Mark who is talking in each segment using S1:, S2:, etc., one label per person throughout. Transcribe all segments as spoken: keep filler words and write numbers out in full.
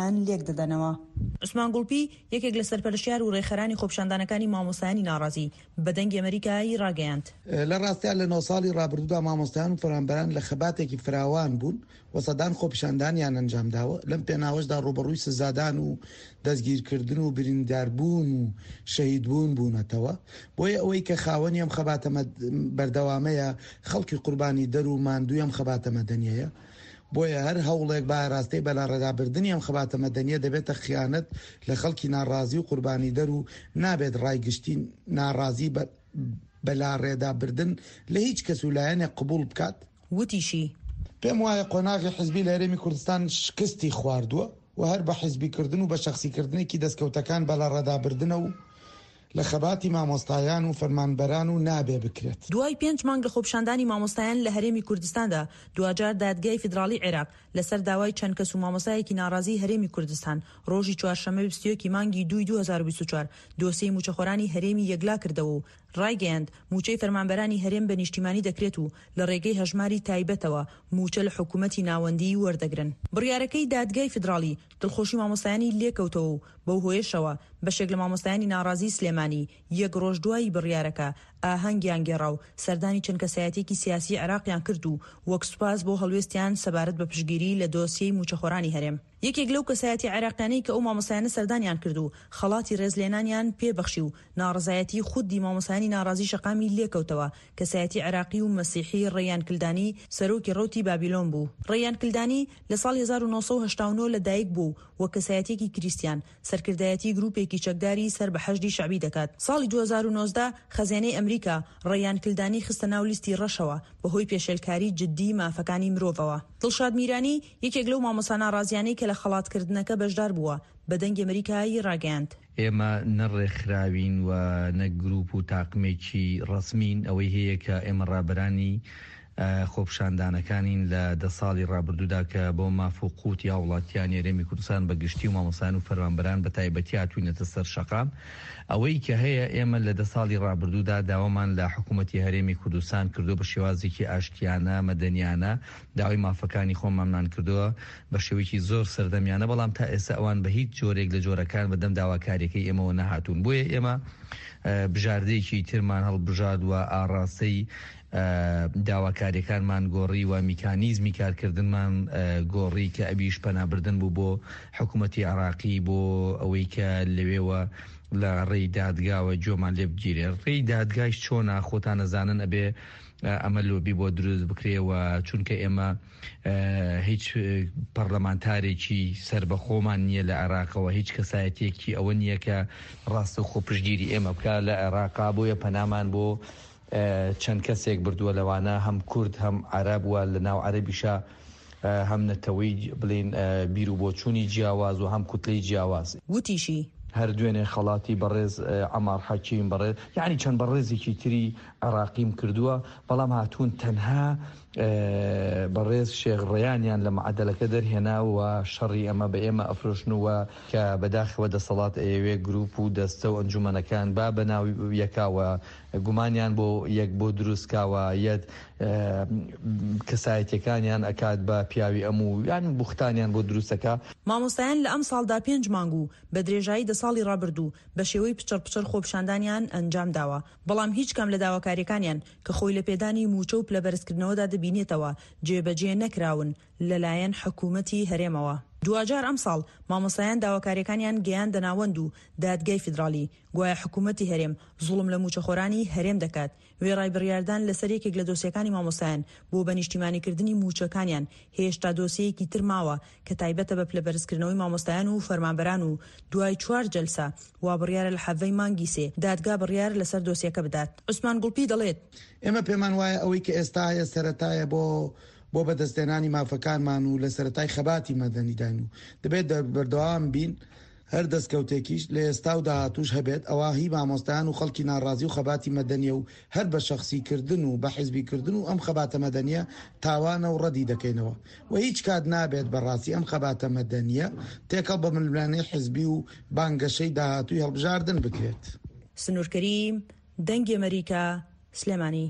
S1: مامۆستایان لێک دەدەنەوە. عوسمان گوڵپی یەکێک لە سەرپەرشتیار و ڕێخەرانی خۆپیشاندانەکانی مامۆستایانی ناڕازی بە دەنگی ئەمریکایی ڕاگەیاند.
S2: لە ڕاستیان لە نۆ ساڵی ڕابردوودا مامۆستایان و فەرمانبەران لە خەباتێکی فراوان بوون و سەدان خۆپیشاندانیان ئەنجامداوە. لەم پێناوەشدا ڕوبەڕووی سزادان و دەستگیرکردن و برینداربوون و شەهیدبوون بوونەتەوە. بۆیە ئەوەی کە خاوەنی ئەم خەباتە بەردەوامەیە خەڵکی قوربانی دەر و ماندووی ئەم خەباتە مەدەنیەیە. بۆیە هەر هەوڵێک با ڕاستەی بەلا ڕێدابردننی ئەم خەباتە مەدەنیە دەبێتە خیانەت لە خەڵکی ناڕازی و قوربانی دەر و نابێت ڕایگشتی ناڕازی بەلا ڕێدابردن لە هیچ کەس و لایەنێک قبول بکات.
S1: وتیشی
S2: پێم وایە قۆناغی حیزبی لە هەرێمی کوردستان شکستی خواردووە و هەر بە حیزبیکردن و بە شەخسیکردنێکی دەستکەوتەکان بەلا ڕێدابردنە و لە خەباتی مامۆستایان و فەرمانبەران و نابێ بکرێت.
S1: دوای پێنج مانگ لە خۆپیشاندانی مامۆستایان لە هەرێمی کوردستاندا دوجار دادگای فیدراڵی عێراق لەسەر داوای چەند کەس و مامۆستایەکی ناڕازی هەرێمی کوردستان ڕۆژی چوارشەممە بیستیەکی مانگی دوای دوو هەزار و بیست و چوار دۆسیەی موچەخۆرانی هەرێمی یەکلا کردەوە و ڕایگەیاند موچەی فەرمانبەرانی هەرێم بە نیشتیمانی دەکرێت و لە ڕێگەی هەژماری تایبەتەوە موچە لە حکوومەتی ناوەندی وەردەگرن. بڕیارەکەی دادگای فیدراڵی دڵخۆشی مامۆستایانی لێکەوتەوە و بەو هۆیشەوە بەشێک لە مامۆستایانی ناڕازی سلێمانی یەک ڕۆژ دوایی بڕیارەکە ئاهەنگیان گێڕا و سەردانی چەند کەسایەتێکی سیاسی عێراقیان کرد و وەک سوپاس بۆ هەڵوێستیان سەبارەت بە پشتگیری لە دۆسیەی موچەخۆرانی هەرێم. یەکێک لەو کەسایەتی عێراقیانەی کە ئەو مامۆستایانە سەردانیان کرد و خەڵاتی ڕێزلێنانیان پێبەخشی و ناڕزایەتی خودی مامۆستایانی ناڕازی شەقامی لێکەوتەوە کەسایەتی عێراقی و مەسیحی ڕێیان کلدانی سەرۆکی ڕوتی بابیلۆن بوو. ڕێیان کلدانی لە ساڵی هەزار و نۆ سەد و هەشتا و نۆ لە دایک بوو و کەسایەتێکی کریستیان سەرکردایەتی گروپێکی چەکداری سەر بە حەشدی شعبی دەکات. ساڵی دوو هەزار و نۆزدە خەزانەی ئەمریکا ڕێیان کلدانی خستە ناو لیستی ڕەشەوە بەهۆی پێشێلکاری جدی مافەکانی مرۆڤەوە. دڵشاد میرانی یەکێک لەو مامۆستا ناڕازیانەی کە لە خەڵاتکردنەکە بەشدار بووە بە دەنگی ئەمریکایی ڕاگەیاند.
S3: ئێمە نەڕێکخراوین و نە گروپ و تاقمێکی ڕسمین ئەوەی هەیە کە ئێمە ڕابرانی خۆپیشاندانەکانین لە دە ساڵی ڕابردوودا کە بۆ مافوقوت یا وڵاتیان هەرێمی کوردستان بە گشتی و مامۆستایان و فەرمانبەران بە تایبەتی هاتووینەتە سەر شەقام. ئەوەی کە هەیە ئێمە لە دە ساڵی ڕابردوودا داوامان لە حکوومەتی هەرێمی کوردستان کردو بە شێوازێکی ئاشتیانە مەدەنیانە داوای مافەکانی خۆمانمان کردووە بە شێوەیەکی زۆر سەردەمیانە، بەڵام تا ئێستا ئەوان بە هیچ جۆرێک لە جۆرەکان بەدەم داواکاریەکەی ئێمەوە نەهاتوون. بۆیە ئێمە بژاردەیەکی ترمان هەڵبژاد و ئاڕاستەی داواکاریەکانمان گۆڕی و میکانیزمی کارکردنمان گۆڕی کە ئەبیش پەنابردن بوو بۆ حکوومەتی عێراقی بۆ ئەوەی کە لەوێوە لە ڕێی دادگاوە جۆمان لێ بگیرێ. ڕێی دادگایش چۆنا خۆتان نەزانن ئەبێ ئەمە لۆبی بۆ دروست بکرێەوە، چونکە ئێمە هیچ پەرلەمانتارێکی سربەخۆمان نییە لە عێراقەوە، هیچ کەسایەتێکی ئەوە نییە کە ڕاستە خۆپشتگیری ئێمە بکە لە عێراقا. بۆیە پەنامان بۆ چەند کەسێک بردووە لەوانە هەم کورد هەم عەرەب وە لە ناو عەرەبیشە هەم نەتەوەی بڵین بیر و بۆچوونی جیاواز و هەم کوتلەی جیاواز.
S1: وتیشی
S3: هەر دوێنێ خەڵاتی بەڕێز عەمار حەکیم بەڕێز یعنی چەند بەڕێزێکی تری عێراقیم کردووە، بەڵام هاتوون تەنها بەڕێز شێخ ڕێیانیان لە معادلەکە دەرهێناوە شەڕی ئەمە بە ئێمە ئەفرۆشنەوە کە بەداخەوە دەسەڵات ئەوێ گروپ و دەستە و ئەنجومەنەکان با بە ناو یەکاوە گومانیان بۆ یەک بۆ دروستکاوە یەت کەسایەتەکانیان ئەکات بە پیاوی ئەموو یان بوختانیان بۆ دروستەکە.
S1: مامۆستایان لە ئەم ساڵدا پێنج مانگ و بە درێژایی دە ساڵی ڕابردوو بە شێوەی پچڕ پچڕ خۆپیشاندانیان ئەنجام داوە، بەڵام هیچ کام لە داواکاریەکانیان کە خۆی لە پێدانی موچە و پلەبەرزکردنەوەدا دەبینێتەوە جێبەجێ نەکراون لەلایەن حکوومەتی هەرێمەوە. دوجار ئەم ساڵ مامۆستایان داواکاریەکانیان گەیان دەناوەند و دادگای فیدراڵی گوایە حکوومەتی هەرێم زوڵم لە موچەخۆرانی هەرێم دەکات. وێڕای بڕیاردان لەسەر یەکێک لە دۆسیەکانی مامۆستایان بۆ بە نیشتیمانیکردنی موچەکانیان هێشتا دۆسیەیەکی تر ماوە کە تایبەتە بە پلەبەرزکردنەوەی مامۆستایان و فەرمانبەران و دوای چوار جەلسە وا بڕیارە لە حەڤەی مانگی سێ دادگا بڕیار لەسەر دۆسیەکە بدات. عوسمان گوڵپی دەڵێت
S2: ئێمە پێمان وایە ئەوەی کە ئێستا هەیە سەرەتایە بۆ بۆ بەدەستێنانی مافەکانمان و لە سەرەتای خەباتی مەدەنیدان و دەبێت بەردەوام بین هەر دەستکەوتێکیش لە ئێستا و داهاتوش هەبێت ئەوە هی مامۆستایان و خەڵکی ناڕازی و خەباتی مەدەنیە و هەر بە شەخسیکردن و بە حیزبیکردن و ئەم خەباتە مەدەنیە تاوانە و ڕەدی دەکەینەوە و هیچ کات نابێت بەڕاستی ئەم خەباتە مەدەنیە تێکەڵ بە ململانەی حیزبی و بانگەشەی داهاتووی هەڵبژاردن بکرێت.
S1: سنوورکەریم دەنگی ئەمریکا سلێمانی.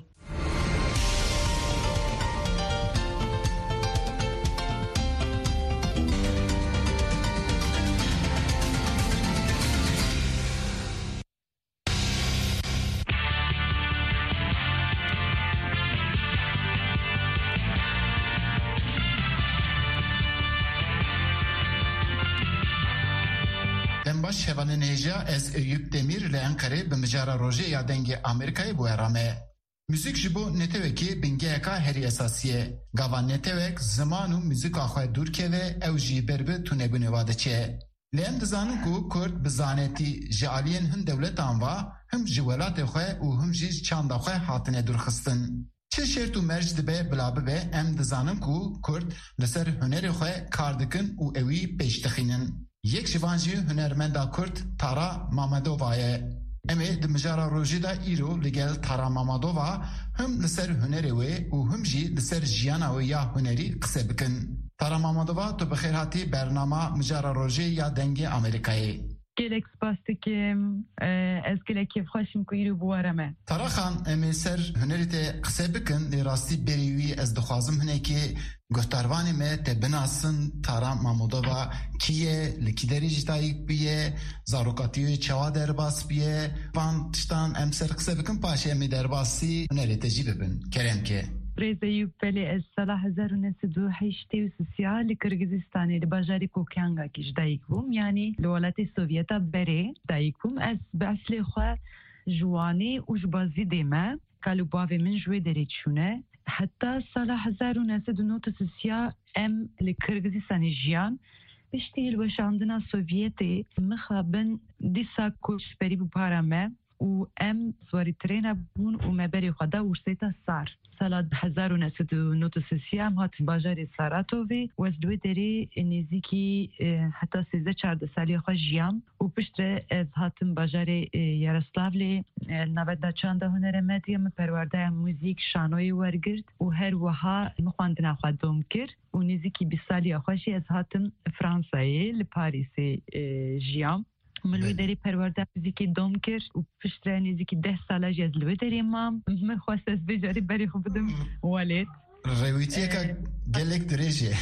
S4: Em baş hevanın heja ez Eyüp Demir le Ankara bimijara roje ya denge Amerika'yı bu erame. Müzik jibo neteweki bingeyeka heri esasiye. Gava netewek zamanu müzik axwe durke ve ew jî berbe tune bunevade çe. Lem dizanin ku Kurd bi zanetî ji aliyên hin dewletan va him ji welatê xwe û him jî çanda xwe hatine durxistin. Çi şert û merc dibe bila bibe em dizanin ku Kurd li ser hunerê xwe kar dikin û ew wî pêşdixînin. Yek ji van jî hunermenda Kurd Tara Mamedova ye. Em ê di mijara rojê de îro li gel Tara Mamedova him li ser hunerê wê û him jî li ser jiyana wê ya hunerî qise bikin. Tara Mamedova tu bi xêr hatî bernama mijara rojê ya dengê Amerîkayê.
S5: Gelek spas dikim, ez gelek kêfxweşim ku îro bûwere me.
S4: Tara xan em ê ser hunerê te qise bikin lê rastî berî wî ez dixwazim hinekî guhdarvanê me te binasin Tara Mamedova kî ye, li kî derê jî dayîk bûye, zarokatiyê çawa derbas bûye, van tiştan em ser qise bikin paşê em ê derbasî hunerê te jî bibin. Keremke.
S5: Rêza Eyüp belê ez sala hezar û ned û heştê û sisiya li Kırgızistanê li bajarê Kokyangakî ji dayîk bûm, yanî li welatê Sovyeta berê dayîk bûm. Ez bi eslê xwe ji wanê û ji bazîdê me kalû bavê min ji wê derê çûne. Heta sala hezar û ned û nod û sisiya em li Kırgızistanê jiyan piştî hilweşandina Sovyetê mixabin dîsa koçberî bû para me û em swarî trêna bûn û me berê xwe da wirsêta sar. Sala hezar û ned û nod û sisiya em hatin bajarê Saratovê û ez li wê derê nêzîkî heta sêzdeh çardeh salî xwe jiyan û pişt re ez hatim bajarê Yaroslavlê navbet da çanda hunera medya min perwerdeya mûzîk şanoyê wergirt û her wiha min xwendina xwe dom kir û nêzîkî bîst salîya xwe jî ez hatim Fransayê li Parîsê jiyan. Min wê derê perwerdeya mûzîkê dom kir û pişt re nêzîkî deh sala jî ez li wê derê mam. Min xwest ez vê jarî berê xwe bidim welêt.
S4: Rewîtiyeka gelek dirêj ye.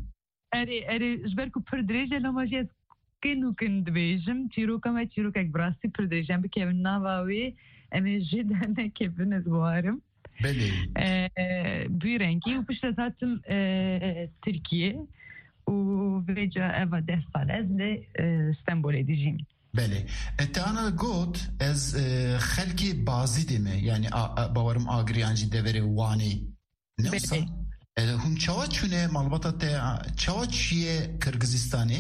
S5: Erê erê ji ber ku pir dirêj e loma jî ez kin û kin dibêjim çîroka me çîrokek bi rastî pir dirêj em bikevin nava wê em ê jî nekevin ez warim.
S4: Belê.
S5: Bûyî rengî û pişt ez hatim Tirkiye û vêca eva deh sal ez li Stenbolê dijîm.
S4: Belê. Te ana got ez xelkê bazîdê me yani bawerim agiriyan jî deverê Wanê. Ne wisa? Hûn çawa çûne malbata te çawa çûye Kırgızistanê?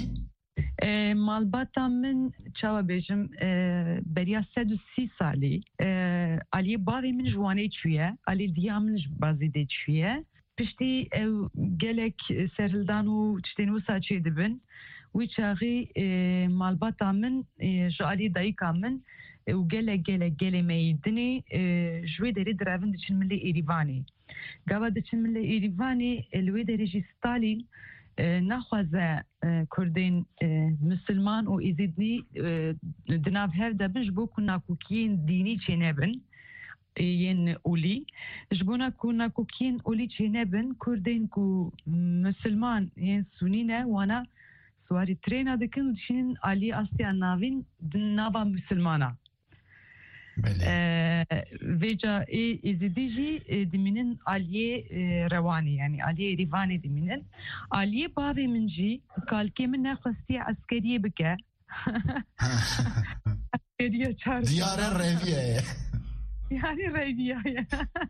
S5: Malbata min çawa bêjim beriya sed û sî salî aliyê bavê min ji Wanê çûye, aliyê diya min ji bazîdê çûye. Piştî ew gelek serhildan û tiştên wisa çê dibin. Wî çaxî malbata min ji aliyê dayîka min û gelek gelek gelê me yî dinê ji wê derê direvin diçin milê Êrîvanê. Gava diçin milê Êrîvanê li wê derê jî Stalîn naxwaze Kurdên Müslüman û Êzîdî di nav hev de bin ji bo ku nakokiyên dînî çê nebin. Yên olî ji bo ku nakokiyên olî çê nebin Kurdên ku Müslüman yên Sunî ne wana swarî trêna dikin dişinin aliyê astiya navîn di nava Müslümana. Vêca ê Êzîdî jî dimînin aliyê Rewanê yani aliyê Êrîvanê dimînin. Aliyê bavê min jî kalkê min nexwestiye eskeriyê bike. Askeriya çar.
S4: Diyare Reviye ye.
S5: Yani Reviye ye.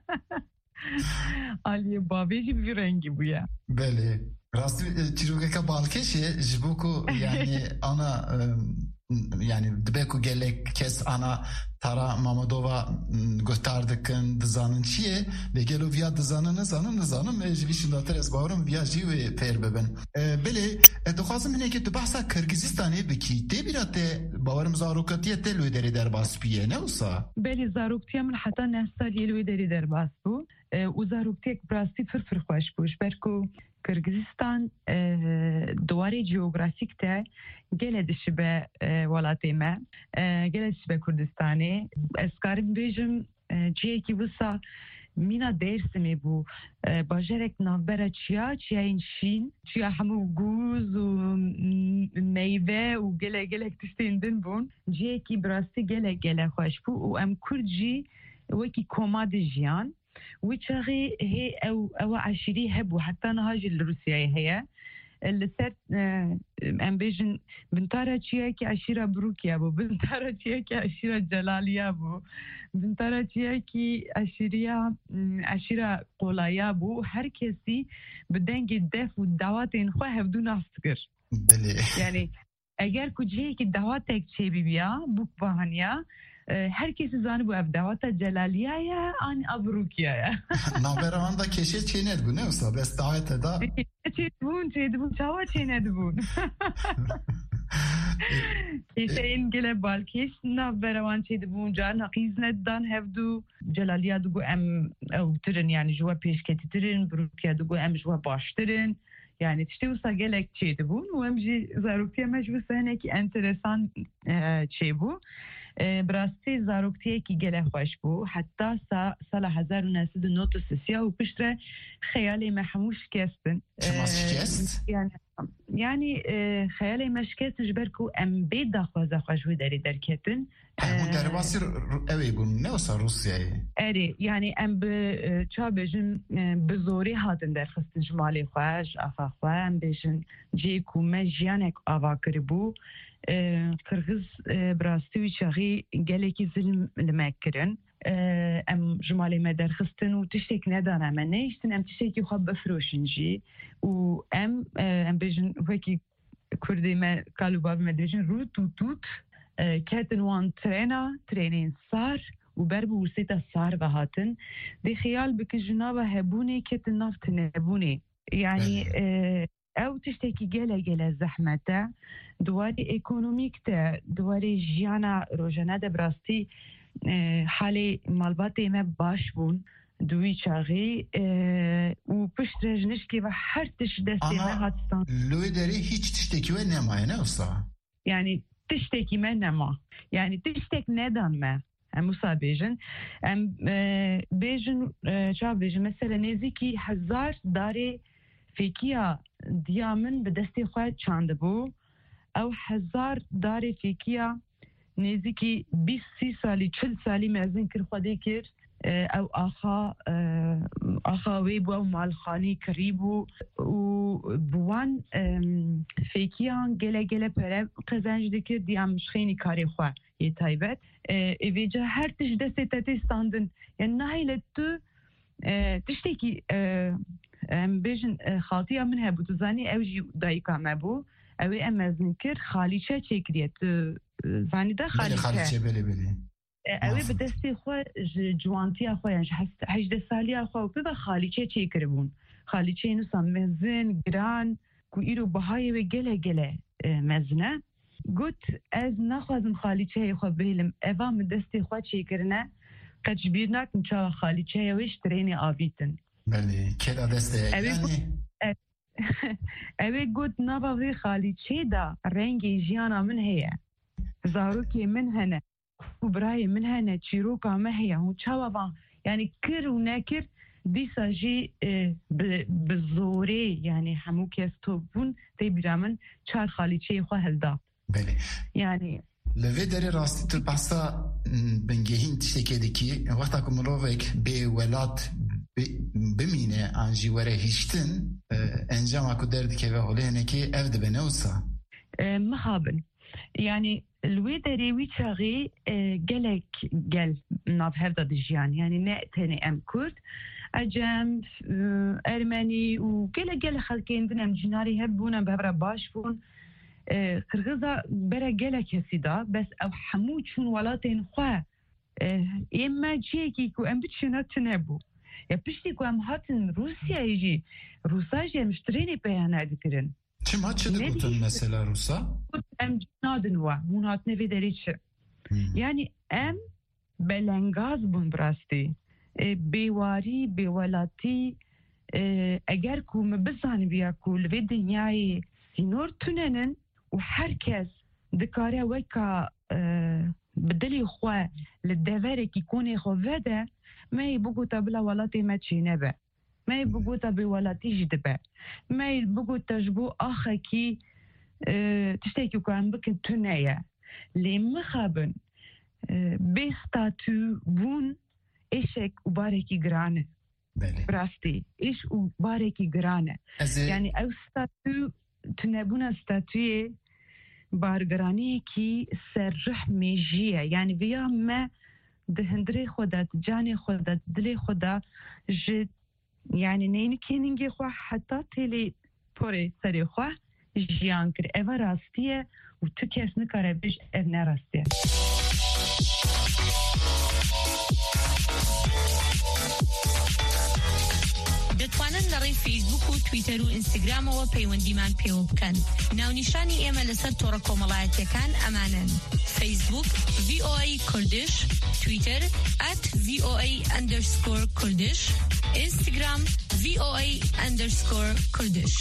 S5: Aliyê bavê jî vî rengî bûye.
S4: Belê. Rastî çîrokeka balkêşê ji bo ku yani ana yani dibe ku gelek kes ana Tara Mamedova guhtar dikin dizanin çi ye lê gelo viya dizanin nizanin nizanim e ji vî şindatir ez bawerim viya jî wê fêr bibin. Belê dixwazim hinekî tu behsa Kırgızistanê bikî tê bîra te bawerim zarokatiya te li wê derê derbas bûye ne wisa?
S5: Belê zaroktiya min heta neh saliyê li wê derê derbas bû û zaroktiyek bi rastî pir pir xweş bû ji ber ku Kırgızistan duvarê geografîk te gelê dişibe welatê me, gelê dişibe Kurdistanê. Ez karim bêjim ciyekî wisa mîna Dêrsimê bû bajarek navbera çiya, çiyayên şîn, çiya hemû gûz û meyve û gelek gelek tiştên din bûn. Ciyekî bi rastî gelek gelek xweş bû û em Kurd jî wekî koma dijiyan. Wî çaxê hê ew ew eşîrî hebû heta niha jî li Rûsyayê heye. لسر ام بيجن بنتارا تشيكي عشيرة بروكيا بو بنتارا تشيكي عشيرة جلاليا بو بنتارا تشيكي عشيرة عشيرة قولايا بو هر كسي بدنجي الدف والدعواتين خواه بدون أفكر يعني اگر کجایی که دعوت یک چه بی بیا بوک بهانیا هر کسی زانه بو اف دعوت جلالیه یا آن ابروکیه یا
S4: نابران دا کشی چی ند بونه اصلا بس دعوت دا
S5: چی دبون چی دبون چاوا چی ندبون کشی این گله بالکیش نابران چی دبون جان حقیز ندان هفدو جلالیه دگو ام او ترن یعنی جوا پیشکتی ترن بروکیه دگو ام جوا باشترن يعني تشتي وصا قالك تشيدبون وامجي زاروكتيا مجبوسة هناكي انترسان تشيبو براستي زاروكتيا كي قاله خوش بو حتى سال هزار ونسد نوت السيسيا وبشترى خيالي محموش كاستن
S4: شماس كاست؟
S5: يعني يعني خيالي مش كاست جبركو ام بيت داخوازا خوش وداري دركتن
S4: همون در باسی اوی بون نه اصلا روسیایی
S5: اری یعنی ام به چا بجن بزوری هاتن در خست جمالی خوش افا خواه ام بجن جی کومه جیانک آوا کربو کرغز براستوی چاقی گلکی ظلم لمکرن ام جمالی ما در خستن و تشتک ندانه من نیشتن ام تشتکی خواب بفروشن جی و ام ام بجن وکی کردی ما کالو باب ما بجن رو تو توت كاتن وان ترينا ترينين صار وبربو وسيتا صار بهاتن دي خيال بك جنابة هبوني كاتن نافت نبوني يعني اه او تشتكي جالا جالا زحمة دواري ايكونوميك تا دواري جيانا روجانا دبراستي اه حالي مالباتي ما باش بون دوی چاقی و پشت رجنش که و هر تش دستی ما هاتستان
S4: لوی داری هیچ تشتکی و نمایه نه اصلا
S5: يعني تشتكي ما نما يعني تشتك ندان ما هم موسى بيجن هم بيجن شو بيجن مثلا نزيكي هزار داري فيكيا ديامن بدستي خوات چاندبو او هزار داري فيكيا نزيكي بیست سی سالي چل سالي مازن كر خودي كر او آخا آخا ويبو او مالخاني كريبو و بوان فيكيان گله گله پره قزنج دکر دیام مشخيني كاري خواه يه تايبت اویجا هر تش دسته تاتي ستاندن يعني نهاي لتو تشتكي ام بيجن خالتيا منها بوتزاني او جي دايكا مبو او ام ازنكر خاليچه چكريت زاني دا خاليچه
S4: خاليچه بله بله
S5: اوی به دستی خو جوانتی خو یعنی هجده سالی خو به خالیچه چی کربون خالیچه اینو سامزن گران کو ایرو بهای و گله گله مزنه گوت از نخوازم خالیچه خو بهلم اوام دستی خو چی کرنه کجبیر نکن چا خالیچه ویش ترینی آبیتن
S4: بله کدا دسته
S5: یعنی اوی گوت نباوی خالیچه دا رنگی جیانا من هیه زاروکی من هنه وبراي من هنا تشيروكا ما هي هو تشاوا يعني كر وناكر دي ساجي بالزوري يعني همو كاستوبون تي برامن چار خاليچه خو هلدا
S4: بله
S5: يعني
S4: لوی داری راستی تو پاسا بنگهین تشتکیدکی وقتا که مروفک به ولات بمینه انجی وره هیشتن انجام اکو دردی که به حاله هنه که اف دبه نوسا
S5: مخابن يعني الويدري ويتشاغي قالك قال ناف هذا دجيان يعني نأتني أم كرد أجام أرماني وقال قال خلكين دنا مجناري هبونا بهبرا باشفون قرغزة برا قالك هسيدا بس أو حمود شون ولاتين خواه إما جيكي كو أم بتشونا تنبو يا بشتي كو أم هاتن روسيا يجي روسا جي مشتريني بيانا ذكرن
S4: چه ما چه دکتون مثلا روسا؟
S5: ام جنادن و مونات نوی دریچه یعنی ام بلنگاز بون براستی بیواری بیولاتی اگر کو مبزان بیا کو لوی دنیای سینور توننن و هر کس دکاره وکا بدلی خواه لدواره کی کونه خو وده ما یبگو تبلا ولاتی ما چینه به ما يبغوا تبي ولا تيجي دبا ما يبغوا تجبو آخر كي اه تشتكي كان بك تنايا لي مخابن اه بيستاتو بون إيشك وباركي جرانه براستي إيش وباركي جرانه يعني أو ستاتو تنبون ستاتوی بارگرانی کی سرح میجیه یعنی بیا ما دهندری خودت جان خودت دل خدا ج یعنی نین کینینگ خو حتی تلی پره سری خو جیان کر اوا راستیه و تو کس نکاره بیش اف نراستیه.
S6: دەتوانن لە ڕێی فیسبوک و تویتەر و ئینستاگرامەوە پەیوەندیمان پێوە بکەن. ناونیشانی ئێمە لەسەر تۆڕە کۆمەڵایەتیەکان ئەمانن: فیسبوک وی او ای کوردش، تویتەر ات وی او ای ئەندەرسکۆر کوردش، ئینستاگرام وی او ای ئەندەرسکۆر کوردش.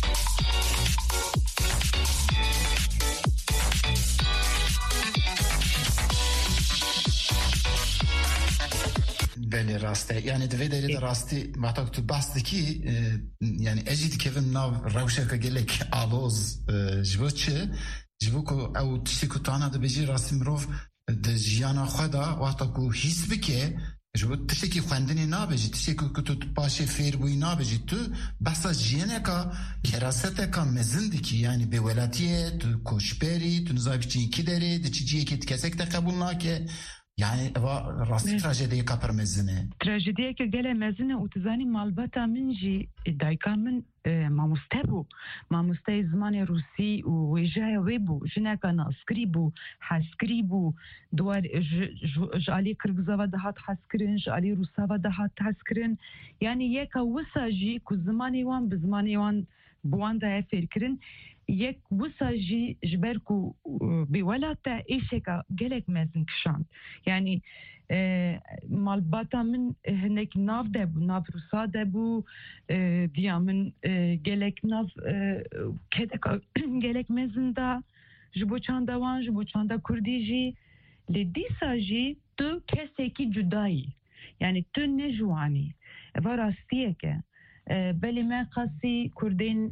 S4: بله راسته یعنی دوی داری راستی وقتی تو بحث دکی یعنی اجید که من ناو روشه که گلک آلوز جبو چه جبو که او تشتی که تانا دو بجی راستی مروف ده جیانا خدا وقتا که حیث بکه جبو تشتی که خوندنی نابجی تشتی که تو پاشه فیر بوی نابجی تو بحثا جیانه که کراسته که مزن دکی یعنی به ولاتیه تو کشبری تو نزای بچین کی داری ده چی جیه که کسک ده قبول ناکه يعني راسي تراجيدية كبر مزنة
S5: تراجيدية كجلة مزنة وتزاني مالبتا منجي دايكا من ما مستبو ما مستي زمان روسي وجاي ويبو جنا كان اسكريبو حسكريبو دوار جالي كرغزاوا دهات حسكرين جالي روساوا دهات حسكرين يعني يكا وساجي كو زماني وان بزماني وان بوان دا فكرن یک وساجی جبرکو بولاتا ایشکا گلک مزن کشاند یعنی مالباتا من هنک ناف دبو ناف روسا دبو دیا من گلک ناف کدکا گلک مزن دا جبو چاندا وان جبو چاندا کردی جی لدی ساجی تو کسی کی جدایی یعنی تو نجوانی و راستیه که بلی ما قصی کردین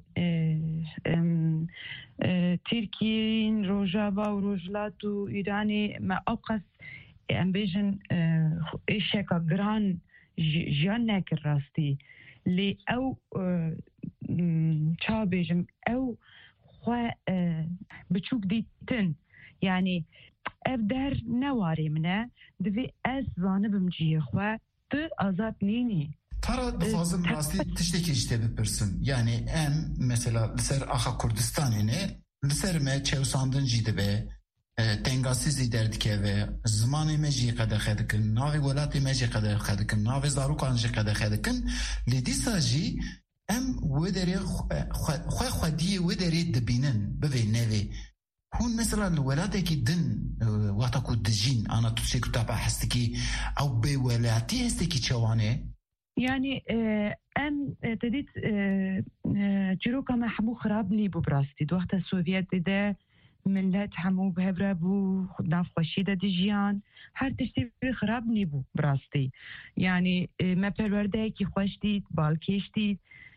S5: ترکیین روجاوا و روجلات و ایرانی ما اوقاس ام بیجن ایشکا گران جان نکر راستی لی او چا بیجم او خوا بچوک دیتن یعنی اف در نواری منه دوی از زانه بمجیه خوا تو آزاد نینی
S4: ترى بفازم راستي تشتكي جته بپرسن يعني ام مثلا لسر اخا كردستان هنا لسر ما چوساندن جيده به تنگاسيزي دردكه و زماني مجي قد خدكن ناوي ولاتي مجي قد خدكن ناوي زاروكان جي قد خدكن لدي ساجي ام ودري خو خدي ودري دبينن ببين نوي هون مثلا الولادة دن وقتا دجين انا تشيكو تابع حستكي او بولاتي هستكي چوانه
S5: يعني ام تديت جروكا ما حبو خراب نيبو براستي وقت السوفيت ده ملت حمو بهبرا بو ناف خوشيدة دجيان هر تشتي خراب نيبو براستي يعني ما پرورده كي خوش ديد بالكيش ديد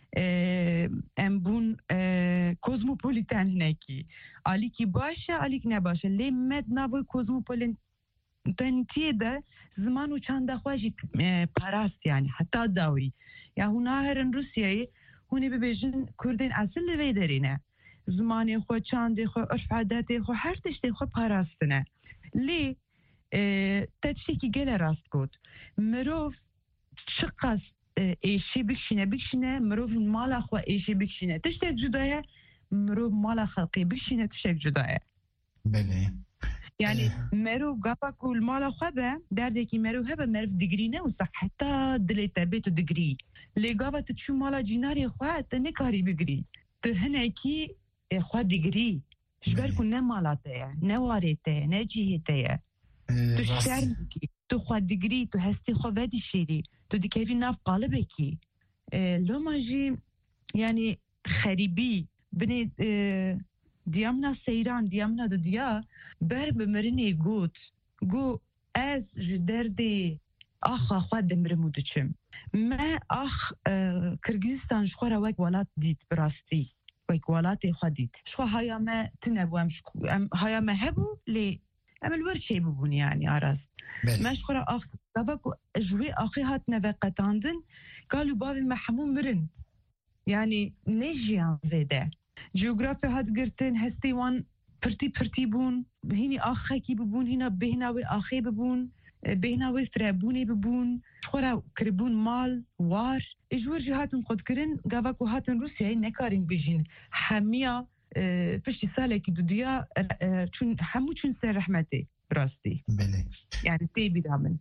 S5: ام بون كوزموبوليتان هناكي عليكي باشا عليك نباشا لي مد نابو كوزموبوليتان تنتي ده زمان و چند خواجی پاراست يعني حتى داوي يعني هنا هرن روسيا هوني ببيجن كردين اصل لوي درينه زماني خو چند خو عرف عادات خو هر تشتي خو پاراستنه لي اه تشتي گله راست گوت مروف شقاس ايشي بكشنه بكشنه مروف مال خو ايشي بكشنه تشتي جدايه مروف مال خلقي بكشنه تشتي جدايه
S4: بله
S5: يعني مرو قفا كل مالا خبا دردكي مرو هبا مرف دقرينا وصح حتى دليتا بيتو دقري اللي قفا تشو مالا جيناري خواه تنكاري بقري تهنكي خواه دقري شبركو نمالاتيا نواريتيا نجيهتيا تشارمكي تو خواه دقري تو هستي خواه بدي شيري تو دي كيفي ناف قالبكي لو ما جي يعني خريبي بني دیامنا سیران دیامنا دو دیا بر بمرنی گوت گو از جدردی آخا خواد دمرمو دچم ما آخ کرگیزستان شخورا وک ولات دید براستی وک ولات خواد دید شخو هایا ما تنبوام هایا ما هبو لی امل ورشي ببوني يعني عرس ما شخورا آخ دابكو جوي آخي هات نفقتاندن قالوا بابي محموم مرن يعني نجيان زيده جیوگرافی هات گرتن هستی وان پرتی پرتی بون هینی آخه کی ببون هینا بهناوی آخه ببون بهناوی فرابونی ببون خورا کربون مال وار اجور جهاتن خود کرن گاواکو هاتن روسیای نکارین بجین همیا پشتی ساله که دودیا چون همو چون سر رحمتی راستی
S4: بله
S5: یعنی تی بیدامن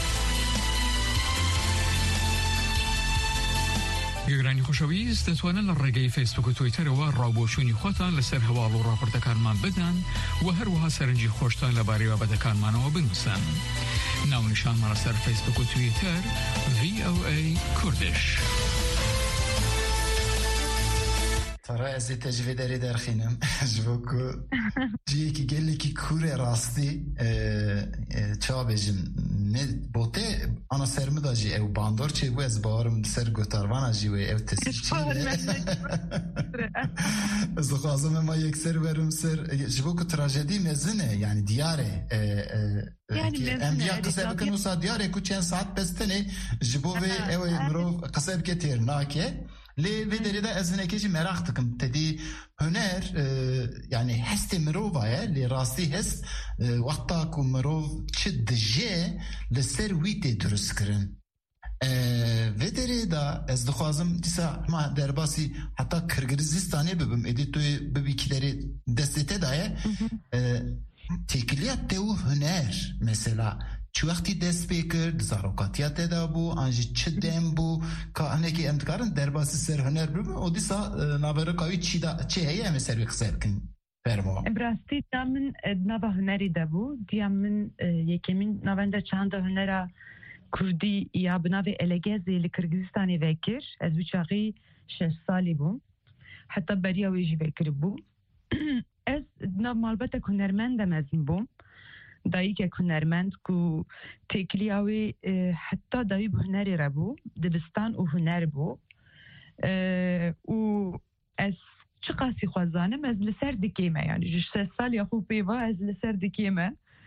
S7: گەگرانی خۆشەویست دەتوانن لە ڕێگەی فیسبوک و تویتەرەوە ڕاوبۆچوونی خۆتان لەسەر هەواڵ و ڕاپۆرتەکانمان بدەن و هەروەها سەرنجی خۆشتان لەبارەی بابەتەکانمانەوە بنووسن. ناونیشانمان لەسەر فیسبوک و تویتەر وی او ای کوردش.
S4: ترى از تجربه درخینم جوکو جی کی گلی کی کوره راستی چا بجم نه بوته انا سرم داجی او باندور چه بو از بارم سر گوتاروان جی و او تسچی از خواستم ما یک سر برم سر جوکو تراژدی مزنه یعنی دیاره ام دیا قصه بکنو سا دیاره کو چند ساعت بستنه جبو و او مرو قصه بکتیر ناکه لی ویدری دا از نکیجی merak tıkım tedi hüner yani hesti mirovaya li rasti hest vakta ku mirov çi dije li ser wî tê durust kirin vêderê da ez dixwazim dîsa hema derbasî heta Kırgızistanê bibim êdî tu bibîkilerê destê te daye têkiliya te û hüner mesela چه وقتی دست بکرد زارۆکاتیا تێدا بوو ئەنجی چ دێم بوو کە هەنێکی ئەم دکارن دەرباسی سەر هەنەر ببن و دیسا ناوەرەکاوی چی هەیە ئەمە سەروی قسە بکەین فەرمەوە.
S5: ڕاستی دا من ناوە هەنەری دەبوو دیا من یەکەمین ناوەندە چاندە هەنەرە کوردی یا بناوێ ئەلەگێزێ لە کورگیزستانی vekir ez bu çaxî şeş salî bûm heta beriya wê jî vekir bû ez nav malbata hunermend de mezin bûm دایک هنرمند کو تکلیاوی حتی دایی به هنری را بو دبستان و هنر بو و از چه قاسی خوازانم از لسر دکیمه یعنی جش سه سال یا خوب بیوا از لسر دکیمه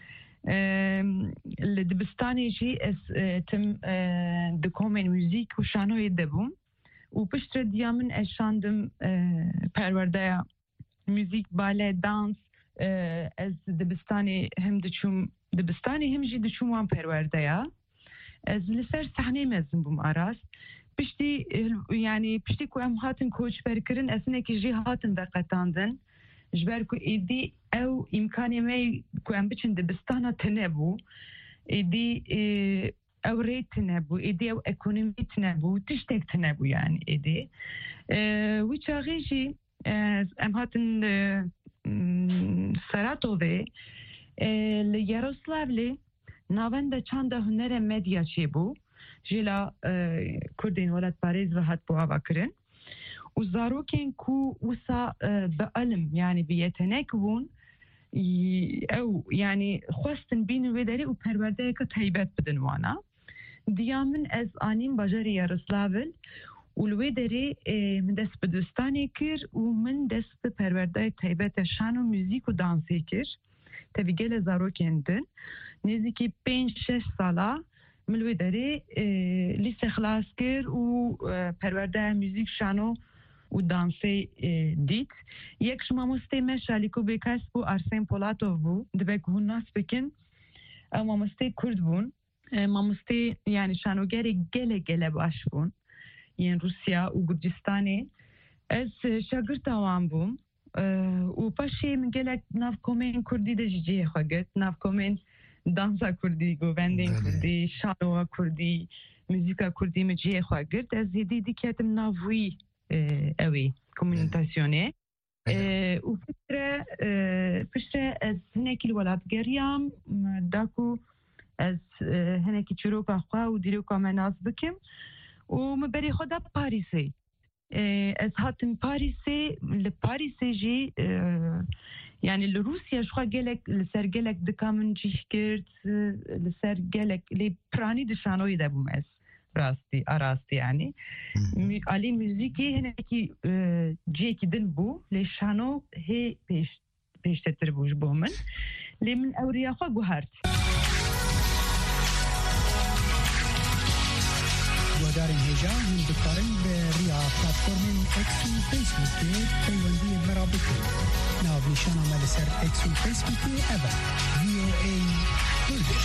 S5: لدبستانی جی از تم دکومن موزیک و شانوی دبوم و پشت دیامن از شاندم پرورده موزیک باله دانس از دبستانی هم دچوم دبستانی هم جی دچوم وان پرورده‌یا از لسر صحنه مزن بوم آراس پشتی یعنی پشتی کو ام هاتن کوچ برکرین اسنه کی جی هاتن دقتاندن جبر کو ایدی او امکانی می کو ام بچن دبستانا تنبو ایدی او ریت تنبو ایدی او اکونومی تنبو تشتک تنبو یعنی ایدی وی چاغی جی ام هاتن Saratovê li Yaroslavlê navenda çanda hunera medya çêbû jî la Kurdên welatparêz ve hat bu ava kirin û zarokên ku wisa bi elim yani bi yetenek bûn ew yani xwestin bînin wê derê û perwerdeyeke taybet bidin wana diya min ez anîm bajarê Yaroslavl و لوی دری من دست به دستانی کر و من دست به پرورده تایبت شان و موزیک و دانسی کر تبی گل زارو کندن نزدیکی پنج شش ساله من لوی دری لیست خلاص کر و پرورده موزیک شان و دانسی دیت یک شما مستمع شالیکو بیکاس بو آرسن پولاتوف بو دبک هون ناس بکن اما مستی کرد بون ما مستی یعنی شانوگری گله گله باش بون یعنی روسیا و گرجستانی از شاگرد آوام بوم و پاشی من گلک ناف کومین کردی دجیجی خواهد ناف کومین دانسا کردی گووندین کردی شانوا کردی موزیکا کردی مجیه خواهد از دیدی که اتم ناوی اوی کومونیتاسیونه و پشتره پشتره از هنکی الولاد گریم داکو از هنکی چروکا خواه و دیروکا مناس بکم و مبری خدا پاریسی از هاتن پاریسی لپاریسی جی یعنی لروسیا شخوا گلک لسر گلک دکامن جیش کرد لسر گلک لی پرانی دشانوی دبوم از راستی آراستی یعنی علی موزیکی هنه کی جی کی دن بو لی شانو هی پیش پیشتر بوش بومن لی من اوریا خوا گوهرد
S8: گوهدارên hêja hûn dikarin bi riya platformên X û Facebookê peywendiyê me re bikin. Navnîşana me li ser X û Facebookê ev e V O A Kurdiş.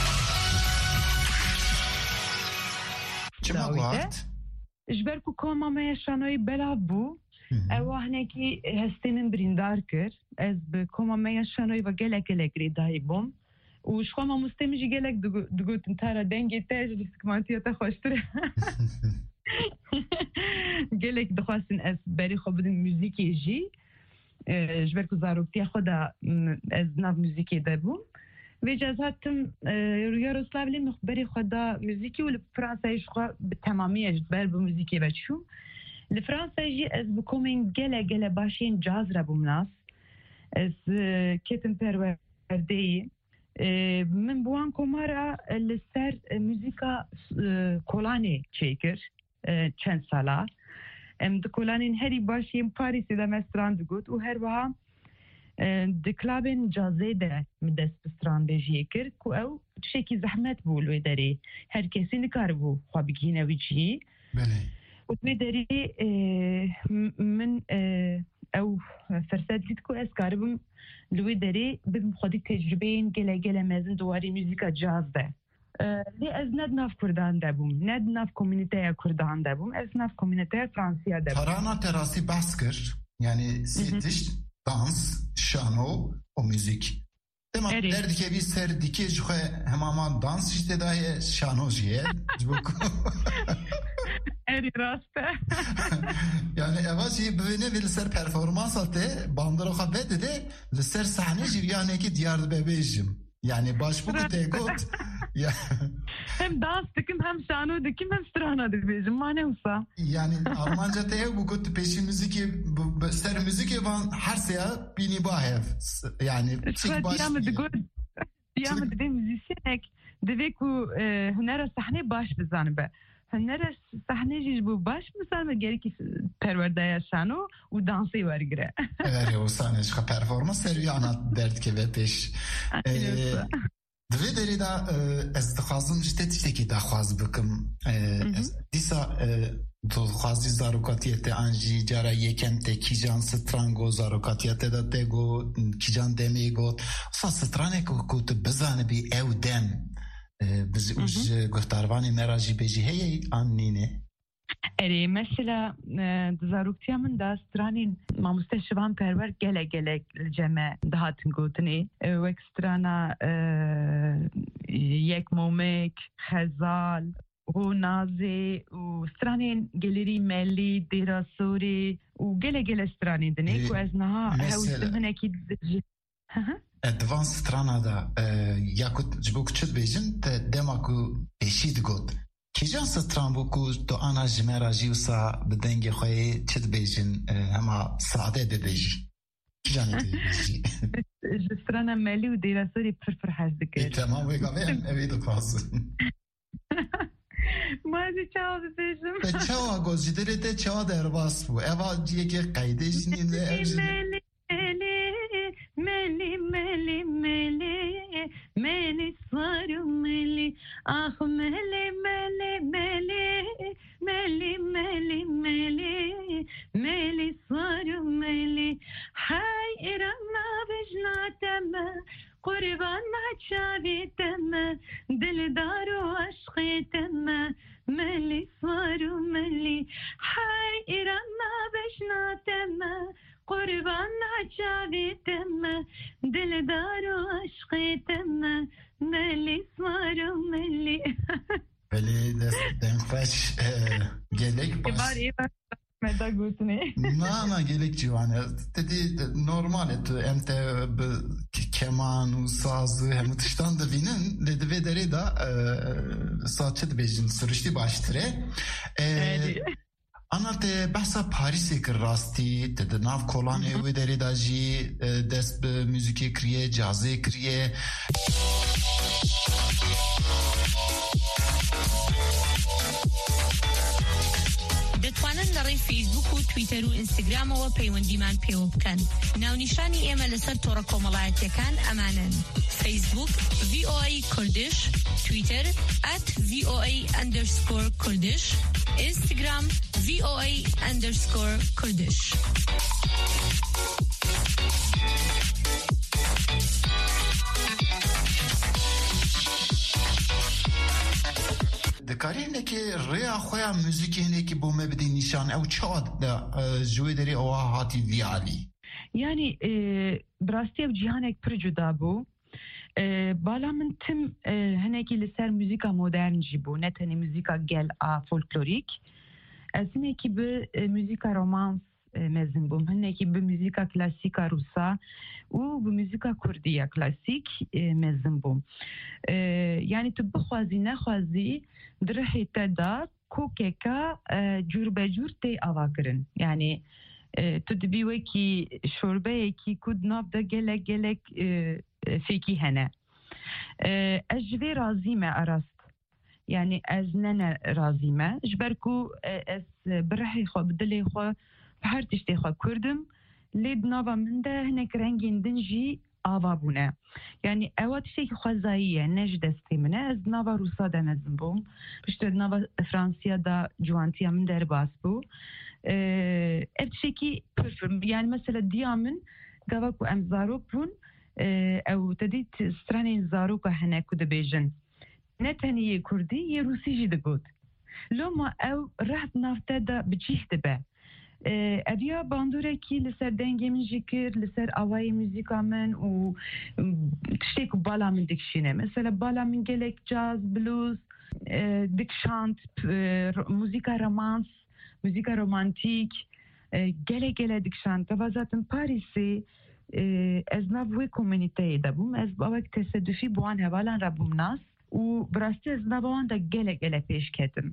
S4: Çima guhat?
S5: Ji ber ku koma me şanoyê belav bû, ew wahnekî hestê min birîndar kir. Ez bi koma me şanoyê ve gelek gelek rêdayî bûm. û ji xwe mamostê min jî gelek digotin tara dengê te ji lîstikmantiya te xweştir e. Gelek dixwastin ez berî xwe bidim müzîkê jî. Ji ber ku zaroktiya xwe da ez nav müzîkê de bûm. Vê ez hatim Yaroslavlê min berî xwe da müzîkî û li Fransayê ji xwe bi temamiye ji ber bi müzîkê veçûm. Li Fransayê jî ez bi komên gelek gelek başên caz re bûm nas. Ez ketim perwerdeyî. من بوان کمارا لسر موزیکا کولانی چیکر چند سالا ام د کولانین هری باشیم پاریسی د مستراند گوت او هر وها د کلابن جازه ده مدست بستران بجیکر کو او شکی زحمت بولوی داری هر کسی نکار بو خو بگینه ویجی
S4: بله
S5: و دوی داری من او فرصت دید کو از کاربم لوی داری بیم خودی تجربهین گله گله مزن دواری موزیکا جاز ده. لی از ند ناف کردان دبوم، ند ناف کمیونیته کردان دبوم، از ناف کمیونیته فرانسیا دبوم.
S4: Tarana terası baskır, yani setiş, dans, şano, o müzik. Demek evet. Derdik ki biz serdik ki hemaman dans işte dahi şano jiye.
S5: Eri rastı.
S4: Yani evacı böyle bir ser performans atı bandara haberde de ser sahne jiv yani ki diyardı bebeğim. Yani baş bu tegot.
S5: Hem dans dikim hem şano dikim hem strana bebeğim. Mane olsa.
S4: Yani Almanca te bu kut peşin müzik ser müzik van her seya bini bahev. Yani
S5: çık baş. Diyamı de müzisyenek devek ku hünera sahne baş bizanı be. هنرس صحنه جیش بو باش مثلا گری که پرورده شانو و دانسی ورگره.
S4: Evet o sahneş ka performans seriyi anlat dert ki ve peş. Dve deri da ez dixwazim işte tiştekî daxwaz bikim. Dîsa dixwazî zarokatiyete an jî cara yekem te kîjan strango zarokatiyete da te got kîjan demê got. Sa stranek ku tu bizanibî ew dem. Biz uj guhtarvanê me ra jî bêjî heye an nîne?
S5: Erê mesela zaroktiya min da stranên mamoste şivan perwer gelek gelek li ceme dihatin gotinê wek strana yek momek, xezal, ronazê û stranên gelerî mellî, dêrasorê û gelek gelek stranên dinê ku ez niha hewştim hinekî dijî.
S4: Advans strana da yakut jibuk çit bejin te demaku eşit got. Kijan stran bu ku to ana jmera jiusa bidenge khoye çit bejin ama sade de beji. Kijan de beji.
S5: Strana meli u dirasori fırfır hazdıkır.
S4: Tamam ve gavem evet kalsın.
S5: Mazi çao bejim.
S4: Te çao gozidere te çao derbas bu. Eva diye ki kaydejini de evjini.
S5: Meli meli meli meli sarım meli ah meli meli meli meli meli meli meli sarım meli hay irana vecnateme kurbanna çaviteme dildaru aşkiteme meli sarım meli hay irana vecnateme قربان جاویدم دلدار و عشقیدم ملی سوارو ملی
S4: ولی دنفش gelek baş.
S5: Bari meda gutne.
S4: Na na gelek civanı. Dedi normal et emte keman u sazı hem tıştan da vinin dedi ve deri da saçı bejin sürüştü baştire. Evet. Anate bahsa Paris'e kır rasti, dedi nav kolane ve deri da jî dest bi müzikê kiriye, cazê kiriye.
S6: دەتوانن لەڕێی فیسبوک و تویتەر و ئینستاگرامەوە پەیوەندیمان پێوە بکەن. ناونیشانی ئێمە لەسەر تۆڕە کۆمەڵایەتیەکان ئەمانن: فیسبوک وی او ای کوردش، تویتر ات وی او ای اندرسکور کوردش، اینستاگرام وی او ای اندرسکور کوردش.
S4: دکاری اینه که ریا خویا موزیکی اینه که بومه بدی نشان او چاد جوی داری او هاتی ویالی
S5: یعنی براستی او جیهانک پر جدا بو بالا من تم هنکی لسر موزیکا مدرن جی بو نه تنی موزیکا گل آ فولکلوریک از هنکی به موزیکا رومانس مزن بوم هنکی به موزیکا کلاسیکا روسا و به موزیکا کردیه کلاسیک مزن بوم یعنی تو بخوازی نخوازی درحی تدا کوکیکا جور بجور تی آوا کرن یعنی تو دبیوه کی شوربه کی کود ناف دا گلک گلک فیکی هنه از جوی رازیمه اراست یعنی از ننه رازیمه جبرکو از برحی خو بدلی خو هر تشتی خو کردم لید ناوا من ده هنک رنگین دنجی آوا بونه یعنی اوات شیء خوازاییه نج دستی منه از ناوا روسا ده مزن بوم پشت ناوا فرانسیا دا جوانتیا من در باس بو اه شيء پرفم یعنی مثلا دیامن گاوکو ام زاروک بون او تدیت استرانین زاروک هنکو ده بیجن نه تنیه کردی یه روسی جی ده گود لو ما او رهت نافته دا بچیخ ده به ادیا باندوره کی لسر دنگی من جکر لسر آوای موزیکا من و تشتیک بالا من دکشینه مثلا بالا من گلک جاز بلوز دکشانت موزیکا رومانس موزیکا رومانتیک گله گله دکشانت و zaten پاریسی از نوی کمیونیته دبوم از باوک تصادفی بوان هوالان ربوم ناس و براستی از نوان دا گله گله پیش کتم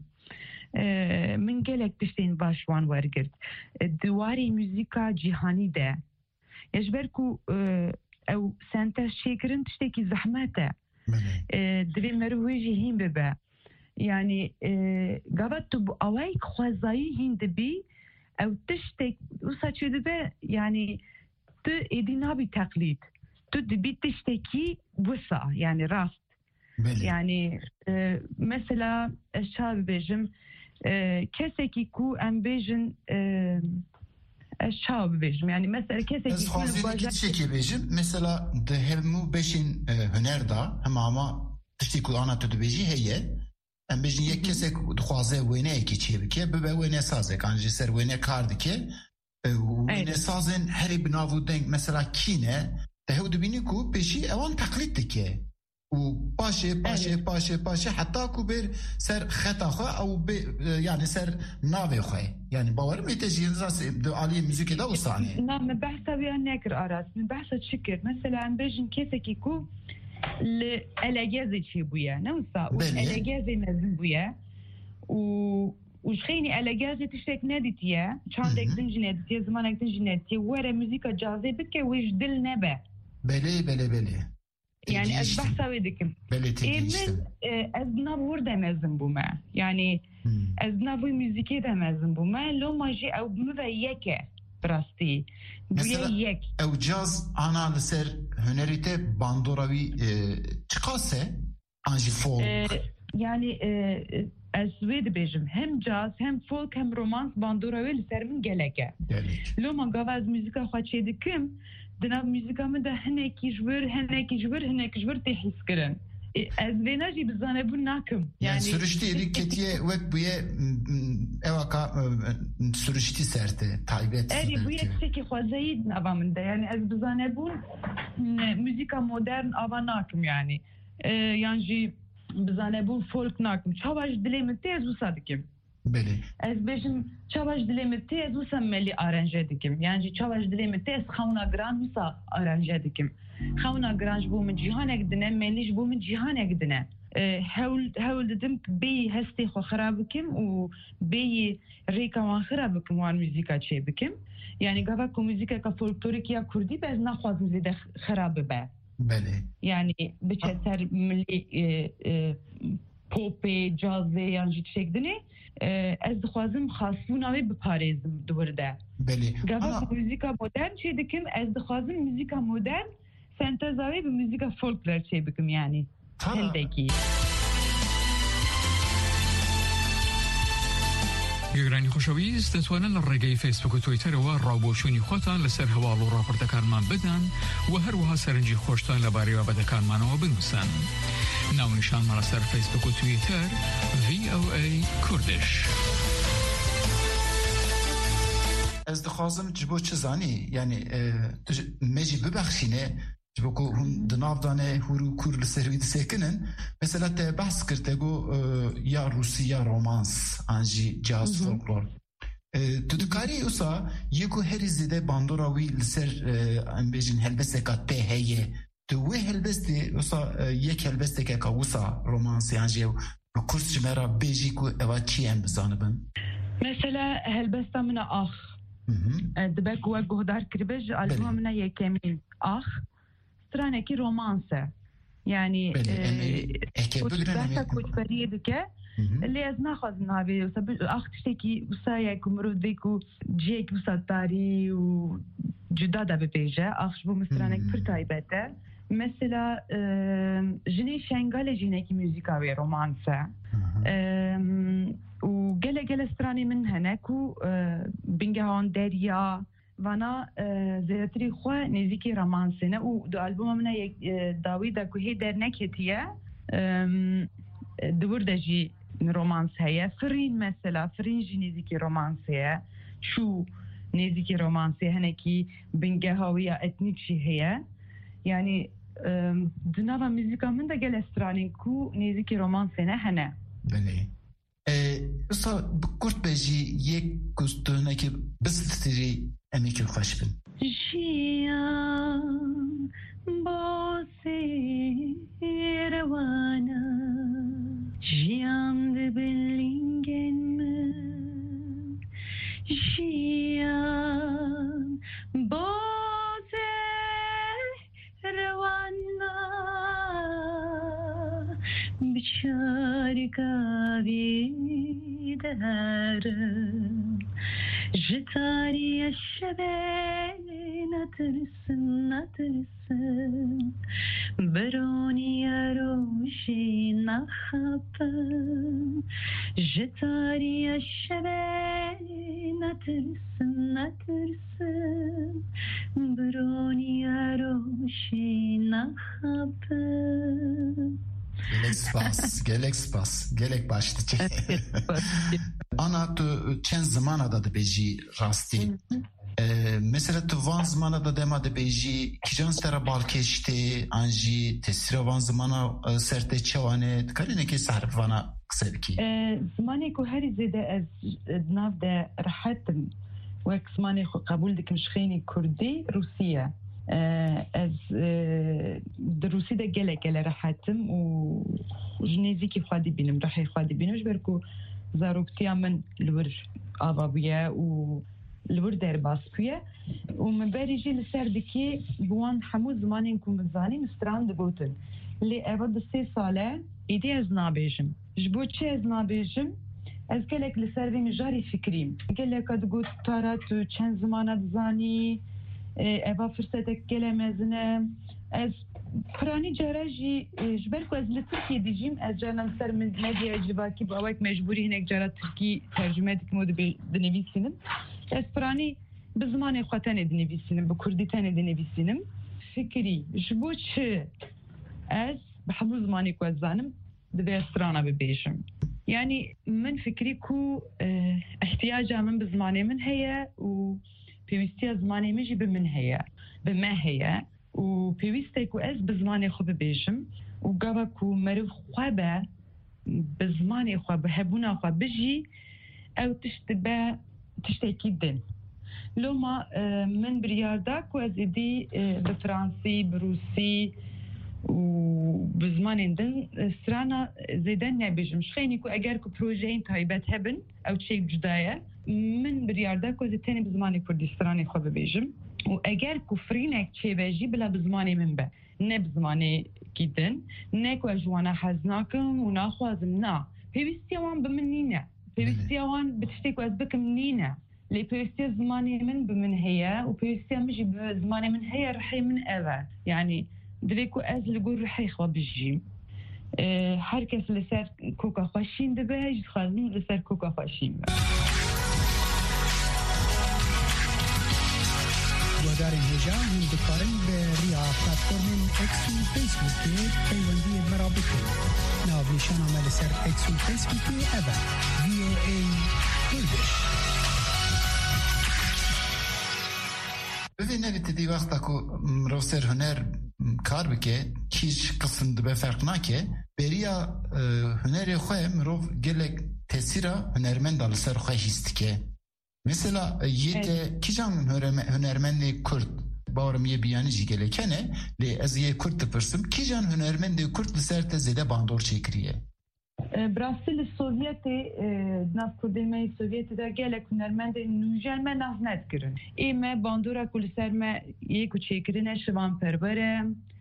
S5: من گلک تشتین باشوان ورگرد دواری موزیکا جیهانی ده یجبرکو او سنتر شکرن تشتیکی زحمته دوی مرویجی هین ببه یعنی گوات تو اوایک خوازایی هین دبی او تشتیک اوسا چو دبه یعنی تو ایدی نابی تقلید تو دبی تشتیکی وسا یعنی راست yani e, mesela eşya bejim e, keseki ku em bejin e, eşya bejim yani mesela keseki
S4: ku baja keseki bejim mesela de hemu beşin hünerda hem ama tişti ku ana tu beji heye em bejin yek kesek xwaze wene ki çebike be wene saze kanji ser wene kardike wene sazen her binavu denk mesela kine de hu dibini ku beşi evan taklit dike و باشه باشه باشه باشه حتی کو بر سر خطا خو او يعني سر ناوي خو يعني باور متجين راس دو علي موزيك ده وصاني
S5: نعم بحث بيان نكر اراس من بحث شكر مثلا عم بيجن كيسكي كو الاجازه شي بويا نوصا والاجازه نزل بويا و وشخيني الاجازه تشتك ناديتيا شاندك دنجنيتيا زمانك دنجنيتيا ورا موزيكا جازي بك ويش دل نبا
S4: بله بله بله
S5: yani ez bahsa vedim. Emin ez navur demezdim bu me. Yani ez navur müziği demezdim bu me. Lo maji ev bunu da yeke brasti. Bu yek.
S4: Ev caz ana ser hünerite bandoravi çıkase anji folk.
S5: Yani ez vedim hem caz hem folk hem romans bandoravi sermin geleke. Lo ma gavaz müzik xaçe dikim. دناب موزیکا من ده هنکی جبر هنکی جبر هنکی جبر تحس کردن از ویناجی بزنه بون نکم
S4: yani sürüştü etiketiye vek buye evaka sürüştü serte taybet
S5: eri buye çeki xwazayid avamında yani az bزانه bun müzika modern ava nakim yani yani bزانه bun folk nakim çavaj dilemin tez usadikim
S4: بله
S5: از بجم چاواش دلمه تیز وسم ملی آرنجه دکم یعنی چاواش دلمه تیز خونا گران وسا آرنجه دکم خونا گرانج بو من جهانک دنه ملیش بو من جهانک دنه هول هول دم بی هستی خو خراب کم و بی ریکا وان خراب کم وان موزیکا چه بکم یعنی گاوا کو موزیکا کا فولکلوریک یا کردی باز نخوازم زیده خراب به
S4: بله
S5: یعنی بچه سر ملی پوپ جاز یان جی تشکدنی از دخوازم خاصبون آوی بپارێزم دوورده گاوا موزیکا مدرن چی دکم از دخوازم موزیکا مدرن سنتزاوی به موزیکا فولکلور چی بکم یعنی هندگی
S7: گەگرانی خۆشەویست دەتوانن لە ڕێگەی فیسبوک و تویتەرەوە ڕاوبۆچوونی خۆتان لەسەر هەواڵ و ڕاپۆرتەکانمان بدەن و هەروەها سەرنجی خۆشتان لەبارەی بابەتەکانمانەوە بنووسن. ناونیشانمان لەسەر فیسبوک و تویتەر وی او ای کوردش.
S4: Ez dixwazim ji bo çi zanî yani me jî bibexşîne ji bo ku hûn di nav danê hûr û kur li ser wî disekinin mesela te behs kir te got ya Rûsî ya romans an jî caz folklor tu dikarî wisa yê ku herî zêde bandora wî li ser em bêjin helbesteka te heye tu wê helbestê wisa yek helbestekeka wisa romansê an jî bi kurs ji me re bêjî ku eva çi em bizanibin
S5: mesela helbesta min a ax دبک و گهدار کربج آلبوم من یکمین آخ استرانکی رومانسه یعنی کجبرتا کجبریه دکه اللي از ناخذ نابي وسب اخ تشتكي وسايا كمرود بيكو جيك وساتاري وجدادا ببيجه اخ بو مسترانك فرتايبته مثلا جني شنغال جينيكي موسيقى رومانسه و گله گله استرانی من هنک و بنگهان دریا وانا زیاتری خو نزیکی رومانسینه و دو آلبوم من یک داوی دا که هی در نکتیه دور دجی رومانس هیا فرین مثلا فرین جی نزیکی رومانسیه شو نزیکی رومانسیه هنکی بنگهاوی اتنیکشی هیا yani dünava müzika min de gel estranên ku nêzîkî romansê hene.
S4: Belê. Wisa bi kurt be jî yek gustunekî bistîrî emekî xweş bin.
S5: Jiyan basê rewana jiyan di bilingên min jiyan basê rewana biçare kavi derim jitariye şebe natırsın natırsın beroniye roşi nahabım jitariye şebe natırsın natırsın beroniye roşi nahabım.
S4: Gelek spas, gelek spas, gelek başlıcı. Ana tu çen zamana da da beji rastî. Mesela tu van zamana da dema da beji kijan stera balkeşti, anji tesira van zamana serte çawane, karineki sarf vana kısa biki.
S5: Zamanı ku her zede ez nav de rahatım. Ve zamanı ku kabul dikim şkhini Kurdi Rusiya. از دروسی ده گله گله راحتم و جنیزی خودی بینم راحی خودی بینم جبرکو زاروکتی من لور آوابیه و لور در باس بیه و من بریجی لسر دکی بوان همو زمانی کم زانی مستران دبوتن لی اول سه ساله ایدی از نابیجم جبو چه از نابیجم از گلک لسر وی مجاری فکریم گلک ادگوت تارا تو چند زمانه زانی اوا فرصتك كلمزنا از فراني جراجي جبركو از لتركي ديجيم از جانا سر من مديا جباكي باوك مجبوري هناك جرا تركي ترجمتك مود بنويسينم از فراني بزمان خوتن دنويسينم بكرديتن دنويسينم فكري جبوش از بحمل زماني كو زانم دبي استرانا ببيشم يعني من فكري كو احتياجا من بزماني من هي و پیوستی از زمانی میجی به من هیا به ما هیا و پیوسته کو از به زمانی خو ببیشم و گاوا کو مرو خوابه به زمانی خو به هبونا خو بجی او تشتبه تشتکی دن لو ما من بریاردا کو از دی به فرانسی بروسی و به زمانی دن سرانا زیدن نبیجم شخینی کو اگر کو پروژه این تایبت هبن او چیک جدایه من بریاردا کو زتنی به زمانی کردستانی خو ببیجم و اگر کفرینک چه بجی بلا به زمانی من به نه به زمانی گیدن نکو جوانا حزناکم و ناخوازم نا پێویستی ئەوان بمن نینە پێویستی ئەوان بتشتێک ئەس بکەم نینە لێ پێویستی زمانی من بمن هەیە و پێویستی مژی زمانی من هەیە ڕحی من ئەوە یعنی درێک و ئەس لەگۆر ڕحی خوا بژیم هەر کەس لەسەر کۆکا خواشین دەبێ هیچ خازن لەسەر کۆکا خواشین بە
S8: وەدارên hêja hûn dikarin bi rêya platformên X û Facebookê peywendiyê me re bikin. Navnîşana me li ser X û Facebookê ev e V O A Kurdish.
S4: Bivê nevê ti dî wexta ku mirov ser huner kar bike kîj qism dibe ferq nake bêriya hunerê xwe mirov gelek tesîra hunermenda li ser xwe hîs dike. Mesela yete kîjan hunermendê Kurd bawerim yê biyanî jî gelek hene lê ez yê Kurd dipirsim kîjan hunermendê Kurd li ser te zêde bandor çêkiriye?
S5: Birastî li Sovyetê nav Kurdê me Sovyetê de gelek hunermendên nûjen me nav nedkirin. Ê me bandora ku li ser me yê ku çêkirine şivanperwer e,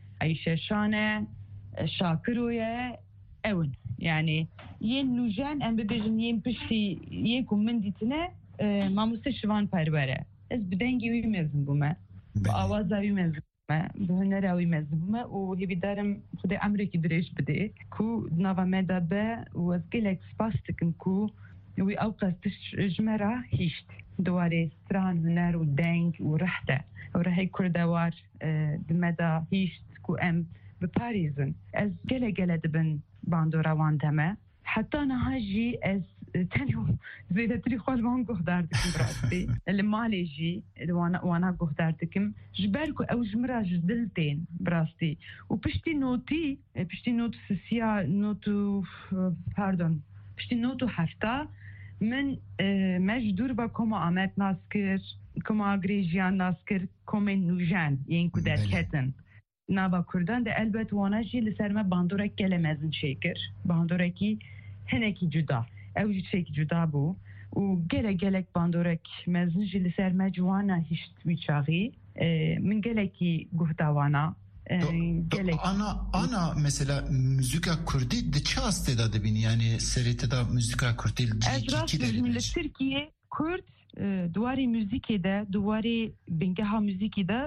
S5: Eyşeşan e, Şakiro ye ew in. Yani yên nûjen em bibêjin yên piştî yê ku min dîtine mamoste şivanperwer e. Ez bi dengê wî mezin bûme. Bi awaza wî mezin bûme. Bi hunera wî mezin bûme û hêvîdarim Xwedê emrekî dirêj bide ku nava me de be û ez gelek spas dikim ku wî ew qas ji me re hîşt dwarê stran huner û deng û rih de ew rehê Kurdewar di me de hîşt ku em biparêzin. Ez gelek gelek dibin bandora wan de me. Heta niha jî ez tenê zêdetirî xwe li wan guhdar dikim birastî li malê jî wana guhdar dikim ji ber ku ew ji min re ji dil tên birastî û piştî notî piştî not sisiya not û pardon piştî not û hefta min me ji dûr be koma Amet nas kir koma Grêjiyan nas kir komên nûjen yên ku derketin nava Kurdan de elbet wana jî li ser me bandorek gele mezin çêkir bandorekî hinekî cuda ew jî çêkî cuda bû û gelek gelek bandorek mezin jî li ser me ciwana hîşt wî çaxî min gelekî guhda wana
S4: gelek ana ana mesela müzika Kurdî di çi astê da dibînî yani serêtê da müzika Kurdî
S5: ki li Tirkiye Kurd duwarê müzikê de duwarê bingeha müzikî de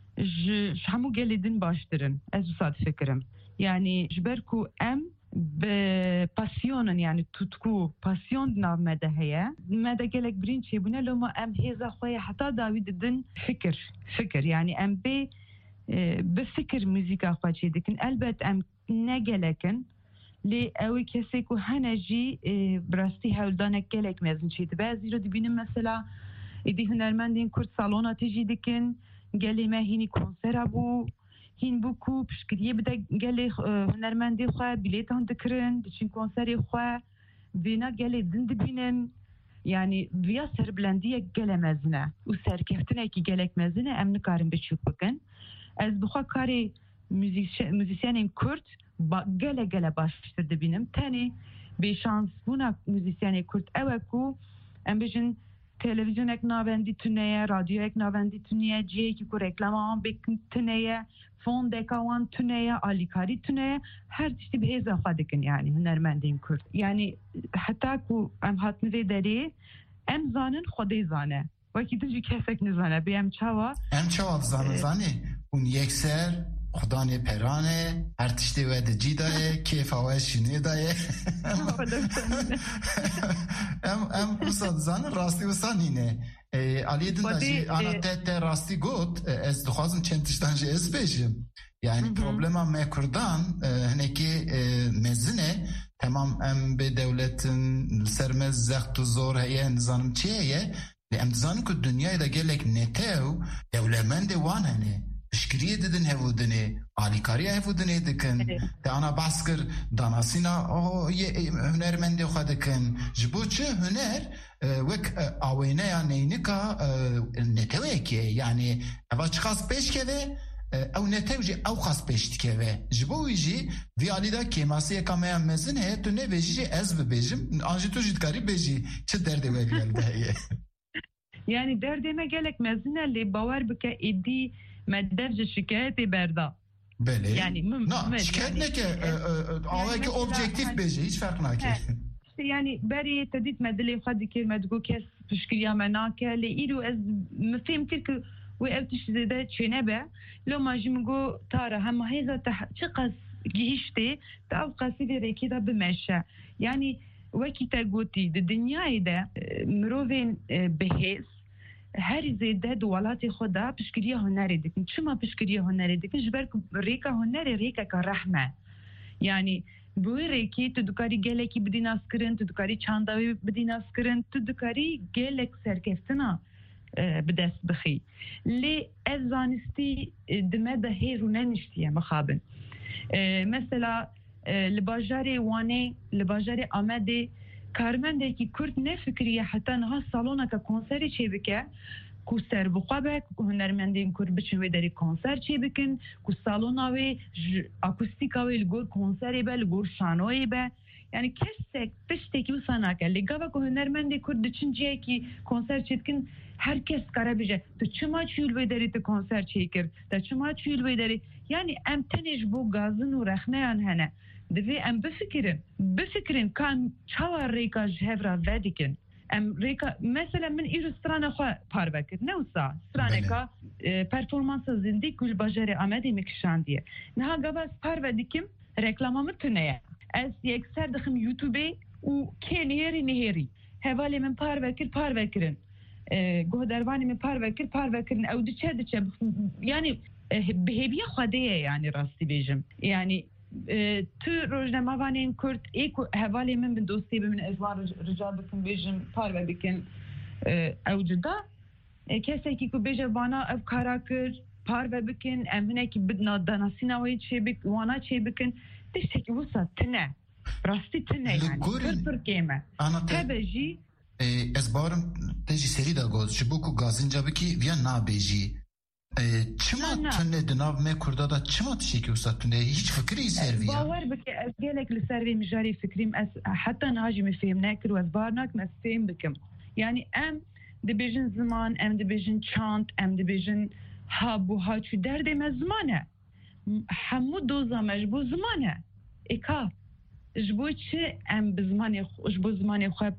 S5: ji hemû gelê din baştirin ez wisa difikirim yani ji ber ku em bi pasyonin yani tutku pasyon nav me de heye me de gelek birîn çêbûne loma em hêza xwe yê heta dawî didin fikir fikir yani em bê bi fikir müzîka xwe çê dikin elbet em ne gelekin lê ew ê kesê ku hene jî birastî hewldanek gelek mezin çê dibe ez îro dibînim mesela êdî hunermendên Kurd salona tê jî dikin gelê me hînî konsera bû hîn bû ku piştgiriyê bide gelê hunermendê xwe bilêtan dikirin diçin konserê xwe vêna gelê din dibînin yani viya serbilendiyek gele mezine û serkeftinekî gelek mezine em nikarin biçûk bikin ez bixwe karê müzisyenên Kurd gele gele baştir dibînim tenê bêşansbûna müzisyenê Kurd ew e ku em bêjin televizyonek navendî tuneye radyoyek navendî tuneye ciyekî ku reklama bikin tuneye fondeka wan tuneye alîkarî tuneye her tiştî bi hêza xwe dikin yani hunermendên Kurd yani heta ku em hatin vê derê em zanin Xwedê zane wekî din jî kesek nizane bê em çawa
S4: em çawa dizanin zanî hûn yekser Xudanê perane her tiştê we di cî daye kêfa we şînê daye em em wisa dizanin rastî wisa nîne aliyê din de jî ana te te rastî got ez dixwazim çend tiştan jî ez bêjim yani problema me Kurdan hinekî mezin e temam em bê dewletin li ser me zext û zor heye nizanim çi heye lê em dizanin ku dunyayê de gelek netew dewlemendê wan hene piştgiriyê didin hevûdinê alîkariya hevûdinê dikin te ana behs kir danasîna hunermendê xwe dikin ji bo çi huner wek awêneya neynika netewekê yani eva çi xas pêş keve ew netew jî ew xas pêş dikeve ji bo wî jî vî alî de kêmasiyeka me ya mezin heye tu nebêjî jî ez bibêjim an jî tu jî dikarî bêjî çi derdê we gel de heye
S5: yani derdê me gelek mezin e lê bawer bike êdî me dev ji şikayetê berda
S4: بله
S5: يعني
S4: نه شکایت نه که آوه که objektif beji hiç fark nake
S5: يعني بري تديت مدلي خدي كير مدقو كاس بشكريا مناك لإيرو أز مفهم كيرك وقفتش زيادة شنبه لو ما جمجو ترى هم هذا تح شقص جيشتي تأبقى سيدي ركيدا بمشى يعني وكي تقولي الدنيا إذا مروفين بهيس هر زيادة دولاتي خدا بشكريا هنري دكن شو ما بشكريا هنري دكن جبرك ريكا هنري ريكا كرحمة يعني بويريكي تدكاري جالكي بدي ناس كرن تدكاري چانداوي بدي ناس كرن تدكاري جالك سركفتنا بدست بخي لي ازانستي دمدا هيرو ننشتيه مخابن مثلا لباجاري واني لباجاري امدي کارمنده کی کرد نه فکریه حتی نه سالونا که کنسری چی بکه کو سر بخوابه کو هنرمندین کرد بچوی داری کنسر چی بکن کو سالونا وی اکوستیکاوی لگور کنسری به لگور شانوی به yani kesek pişteki bu sanaka ligava ko hünermendi kurdu çince ki konser çetkin herkes karabije to çuma çül vederi to konser çekir to çuma çül vederi yani em tenej bu gazın u rahmeyan hene devi em befikirin befikirin kan çava reka jevra vedikin em reka mesela min iru strana xwa parvekir ne usa straneka performansa zindi kul bajari amedi mikşandiye ne gava parvedikim reklamamı tüneye از یک سر دخم یوتیوبی و که نهری نهری هوالی من پار وکر پار وکرن گوه دروانی من پار وکر پار وکرن او دچه دچه yani بهبیه خودیه yani راستی بیجم yani تو روزنامه وانین کرد ایک هوالی من من دوستی به من ازوار رجال بکن بیجم پار و بکن او جدا کسی که که بیجه وانا او کارا کر پار و بکن امنه که بدنا دانسینا وی چه بک وانا چه بکن تشتكي وصلت تنا راستي تنا يعني كثر كيما هذا جي
S4: ازبارم تجي سريدا غوز شبوكو غازنجا بكي فيا نابيجي چما تنه دناv me kurda da çima tişeki وصلت تنه hiç fikri servi ya
S5: باور بك قالك لسري مجاري فكريم حتى ناجي مفهم ناكر وازبارناك مسفهم بكم يعني ام دبيجن زمان ام دبيجن chant ام دبيجن هابو هاچو درد مزمانه همو دوزا مجبو زمانه ایکا جبو چه ام بزمانی جبو زمانی خواب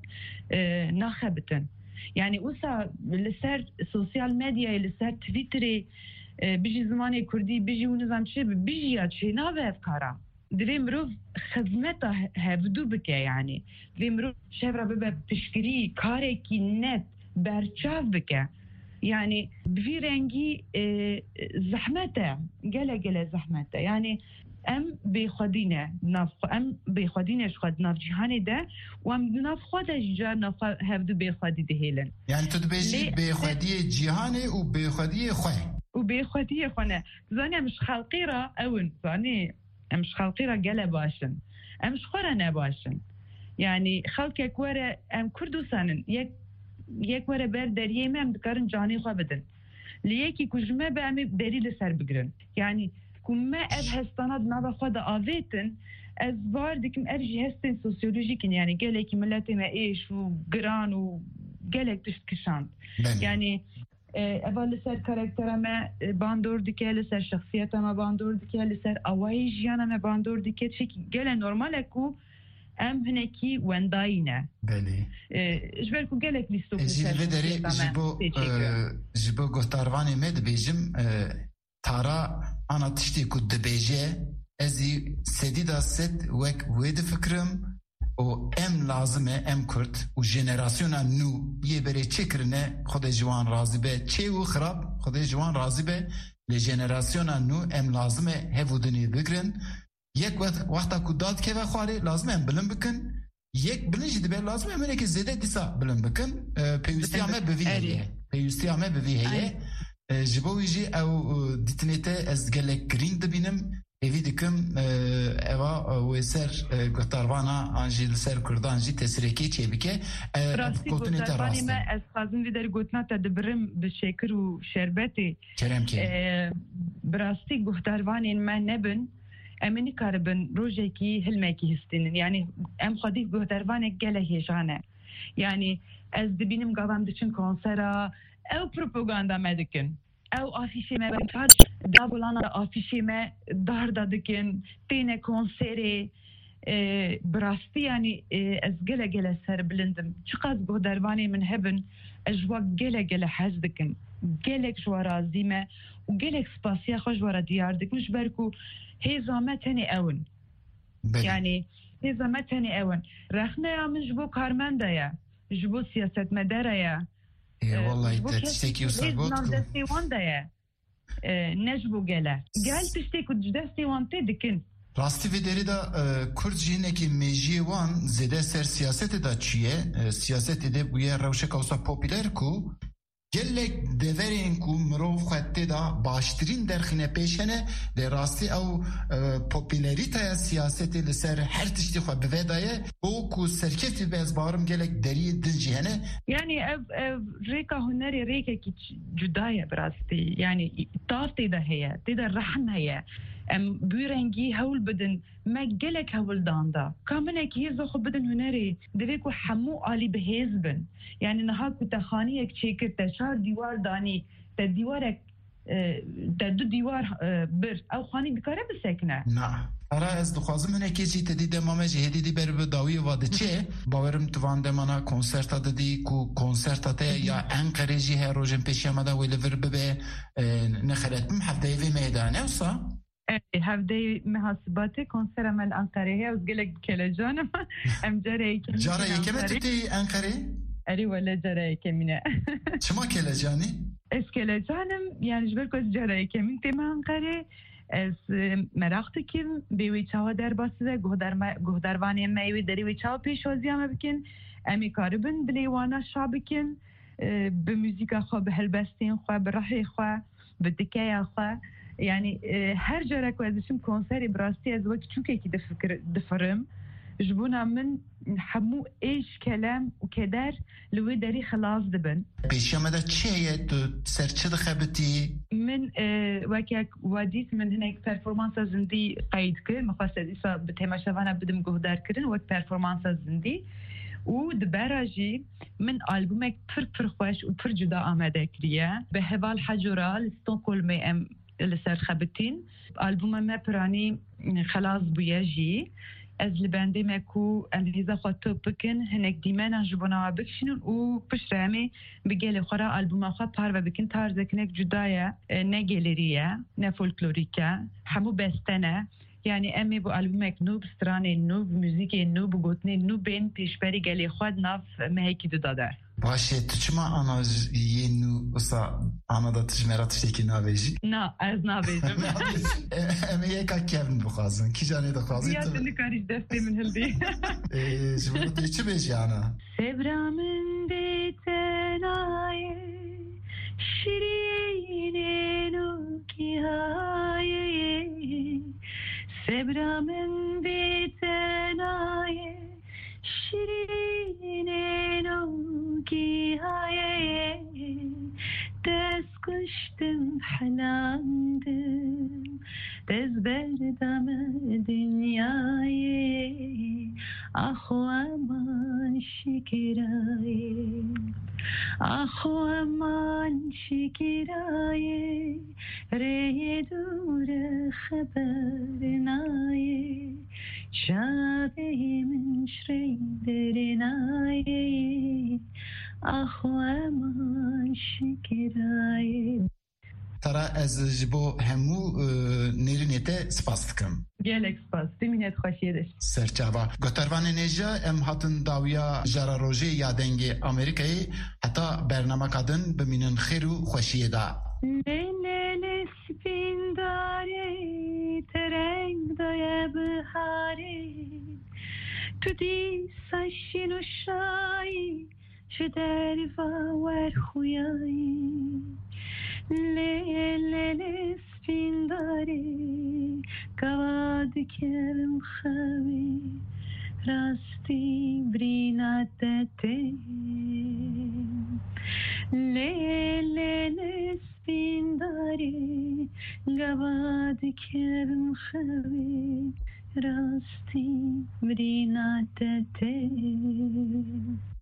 S5: ناخبتن يعني اوسا لسر سوسيال ميديا لسر تويتري بيجي زماني كردي بيجي ونظام چه بيجي يا چه ناوه افكارا دوی مروف خدمتا هفدو بکه يعني دوی مروف شفرا ببه تشکری کاره کی نت برچاف بکه يعني بفي رنجي زحمته جلا جلا زحمته يعني ام بخدينه ناف ام بخدينه شخد ناف جهاني ده وام ناف خدا جا ناف هفدو بخدي دهيلن
S4: يعني تدبيجي بخدي جهاني وبخدي خوي
S5: وبخدي خونا زاني مش خلقيره اون زاني مش خلقيره جلا باشن مش خورنا باشن يعني خلقك ورا ام كردوسانن يك یک وره بر دریه من بکارن جانی خواه بدن لیکی کجمه به امی دری لسر بگرن یعنی کمه اب هستانات نابا خواه دا آویتن از بار دیکم ارجی هستن سوسیولوژیکن یعنی گلکی ملت ما ایش و گران و گلک تشت کشاند یعنی اول لسر کاراکتر ما باندور دیکه لسر شخصیت ما باندور دیکه لسر اوای جیان ما باندور دیکه چکی گل نورماله کو ام هنکی ونداینه
S4: بله
S5: جبرکو گلک لیستو
S4: جیلوه داری جبو جبو گفتاروانی مد بیجم تارا انا تشتی کود بیجه ازی سدیدا ست وک وید فکرم و ام لازمه ام کرد و جنراسیونا نو یه بره چه کرنه خود جوان راضی به چه و خراب خود جوان راضی به لجنراسیونا نو ام لازمه هفودنی بگرن یک وقتا کودات که و خواری لازمه هم بلند بکن یک بلنجی دبیر لازمه همینه که زیده دیسا بلند بکن پیوستی همه بوی هیه پیوستی همه بوی هیه جبوی جی او دیتنیته از گلک گرین دبینم ایوی دکم ایوا و سر گفتاروانا آنجی لسر کردان جی تسریکی چه بکه
S5: راستی گفتاروانی ما از خازم ویدر گوتنا تا دبرم بشکر و شربتی
S4: چرم که
S5: براستی گفتاروانی ما نبن امنی کاربن روزی کی هلمکی هستین یعنی ام خودی گهدروانه گله هیجانه یعنی از دبینم قوام دچن کنسرا او پروپاگاندا مدکن او آفیشه مبکات دابولانا آفیشی ما دار دادکن تینه کنسری براستی یعنی از گله گله سر بلندم چقدر گودروانی من هبن اجوا گله گله حزدکن گلک جوا رازیمه و گلک سپاسیا خوش ورا دیار دکنش برکو هیزامه تنی اون یعنی هیزامه تنی اون رخنه یا من جبو کارمنده یا جبو سیاست مداره یا
S4: والله تشتکی و سرگوت
S5: کو دستی وانده یا نجبو گله گل تشتکی و دستی وانده دکن
S4: راستی و دری دا کرد جینه که میجی وان زده سر سیاست دا چیه سیاست ده بویه روشک اوسا پوپیلر کو گلک دورین کو مروف خطه دا باشترین درخینه پیشنه لی راستی او پوپیلریتا سیاستی لسر هر تشتی خواه بویدایه او کو سرکفتی بیزبارم گلک دری دنجی هنه
S5: یعنی او ریکا هنری ریکا کی جدایه براستی یعنی تافتی دا هیا تیدا رحم هیا ام بورنگی هول بدن ما گلک هول داندا کامنه که هیزو خو بدن هنری دوی کو حمو آلی بهیز بن یعنی نها کو تخانی یک چیکر تشار دیوار دانی تا دیوارک تا دو دیوار بر او خانی بکاره بسکنه
S4: نه ارا از دخوازم هنه که چی تدید مامه جهدی دی بر بداوی واده چه باورم توانده مانا کنسرتا دادی کو کنسرتا تا یا انقره جی هر روژن پیشی آمده ویلی ور ببه نخلت بم هفته وی میدانه وصا
S5: هفته محاسبات کنسر عمل انقره و گلک کل جانم ام جاره یکم
S4: جاره یکم تتی انقره؟
S5: اری ولی جاره یکمینه
S4: چما کل جانی؟
S5: از کل جانم یعنی جبر کس جاره یکمین تیم انقره از مراخت کم بیوی چاوا در باسده گهدروانی میوی داری وی چاوا پیش وزیام بکن امی کاربن بلیوانا شا بکن به موزیکا خواه به هلبستین خواه به راحی خواه به دکای خواه يعني هر جرى كوازشم كونسري براستي از وقت چونكي كي دفكر دفرم جبونا من حمو ايش كلام وكدار لوي داري خلاص دبن
S4: بيشا مدى چيه تو سر چه دخبتي
S5: من وكاك واديت من هناك performance زندي قيد كر مخواست ديسا بتهماشوانا بدم قهدار كرن وك performance زندي و دبراجي من ألبومك پر پر خوش و پر جدا آمده كريا بهوال حجورا لستونكولمي ام لسر خبتين ألبوم ما براني خلاص بيجي از لبنده ماكو انريزا خاطو بكن هناك ديما نجبونا بكشنون و بشرامي بقالي خورا ألبوم خا باروا بكن تارزكنك جدايا نا جاليريا نا فولكلوريكا حمو بستنا يعني امي بو ألبومك نو بستراني نو بموزيكي نو بغوتني نو بين پیشبری گلی خود ناف مهيكي دو داده
S4: باشه تو چما آنا یه نو اصلا آنا دا تجمرات شکی ناویجی؟
S5: نه از ناویجم
S4: اما یکا کیون بخوازن کی جانی دخوازی؟
S5: بیاد نکاریش دستی من هلدی
S4: شما دی چه بیجی آنا؟
S5: سبرامن بیتنای شیرینو کی های سبرامن بیتنای شیرینو کی های دست کشتم حلاندم دست بردم دنیای آخو امان شکرای آخو امان شکرای ری دور خبر نای شاقی من شری درنای آخو امان شکرای
S4: ترى از جبو همو نيرنيته سپاس دكم
S5: گلک سپاس دمینت خوشی داشت
S4: سرچاوا گوتروان نيجا ام هاتن داویا جرا روجي یا دنگ امریکایی حتی برنامه کدن بمینن خیر و خوشی دا
S5: لیل سپین داری ترنگ دای بهاری تو دی سشین و شایی چه دری و ور خویایی لیل سپین داری گواد کرم خوی راستی برینات تی لیل سپین داری گواد کرم خوی راستی برینات تی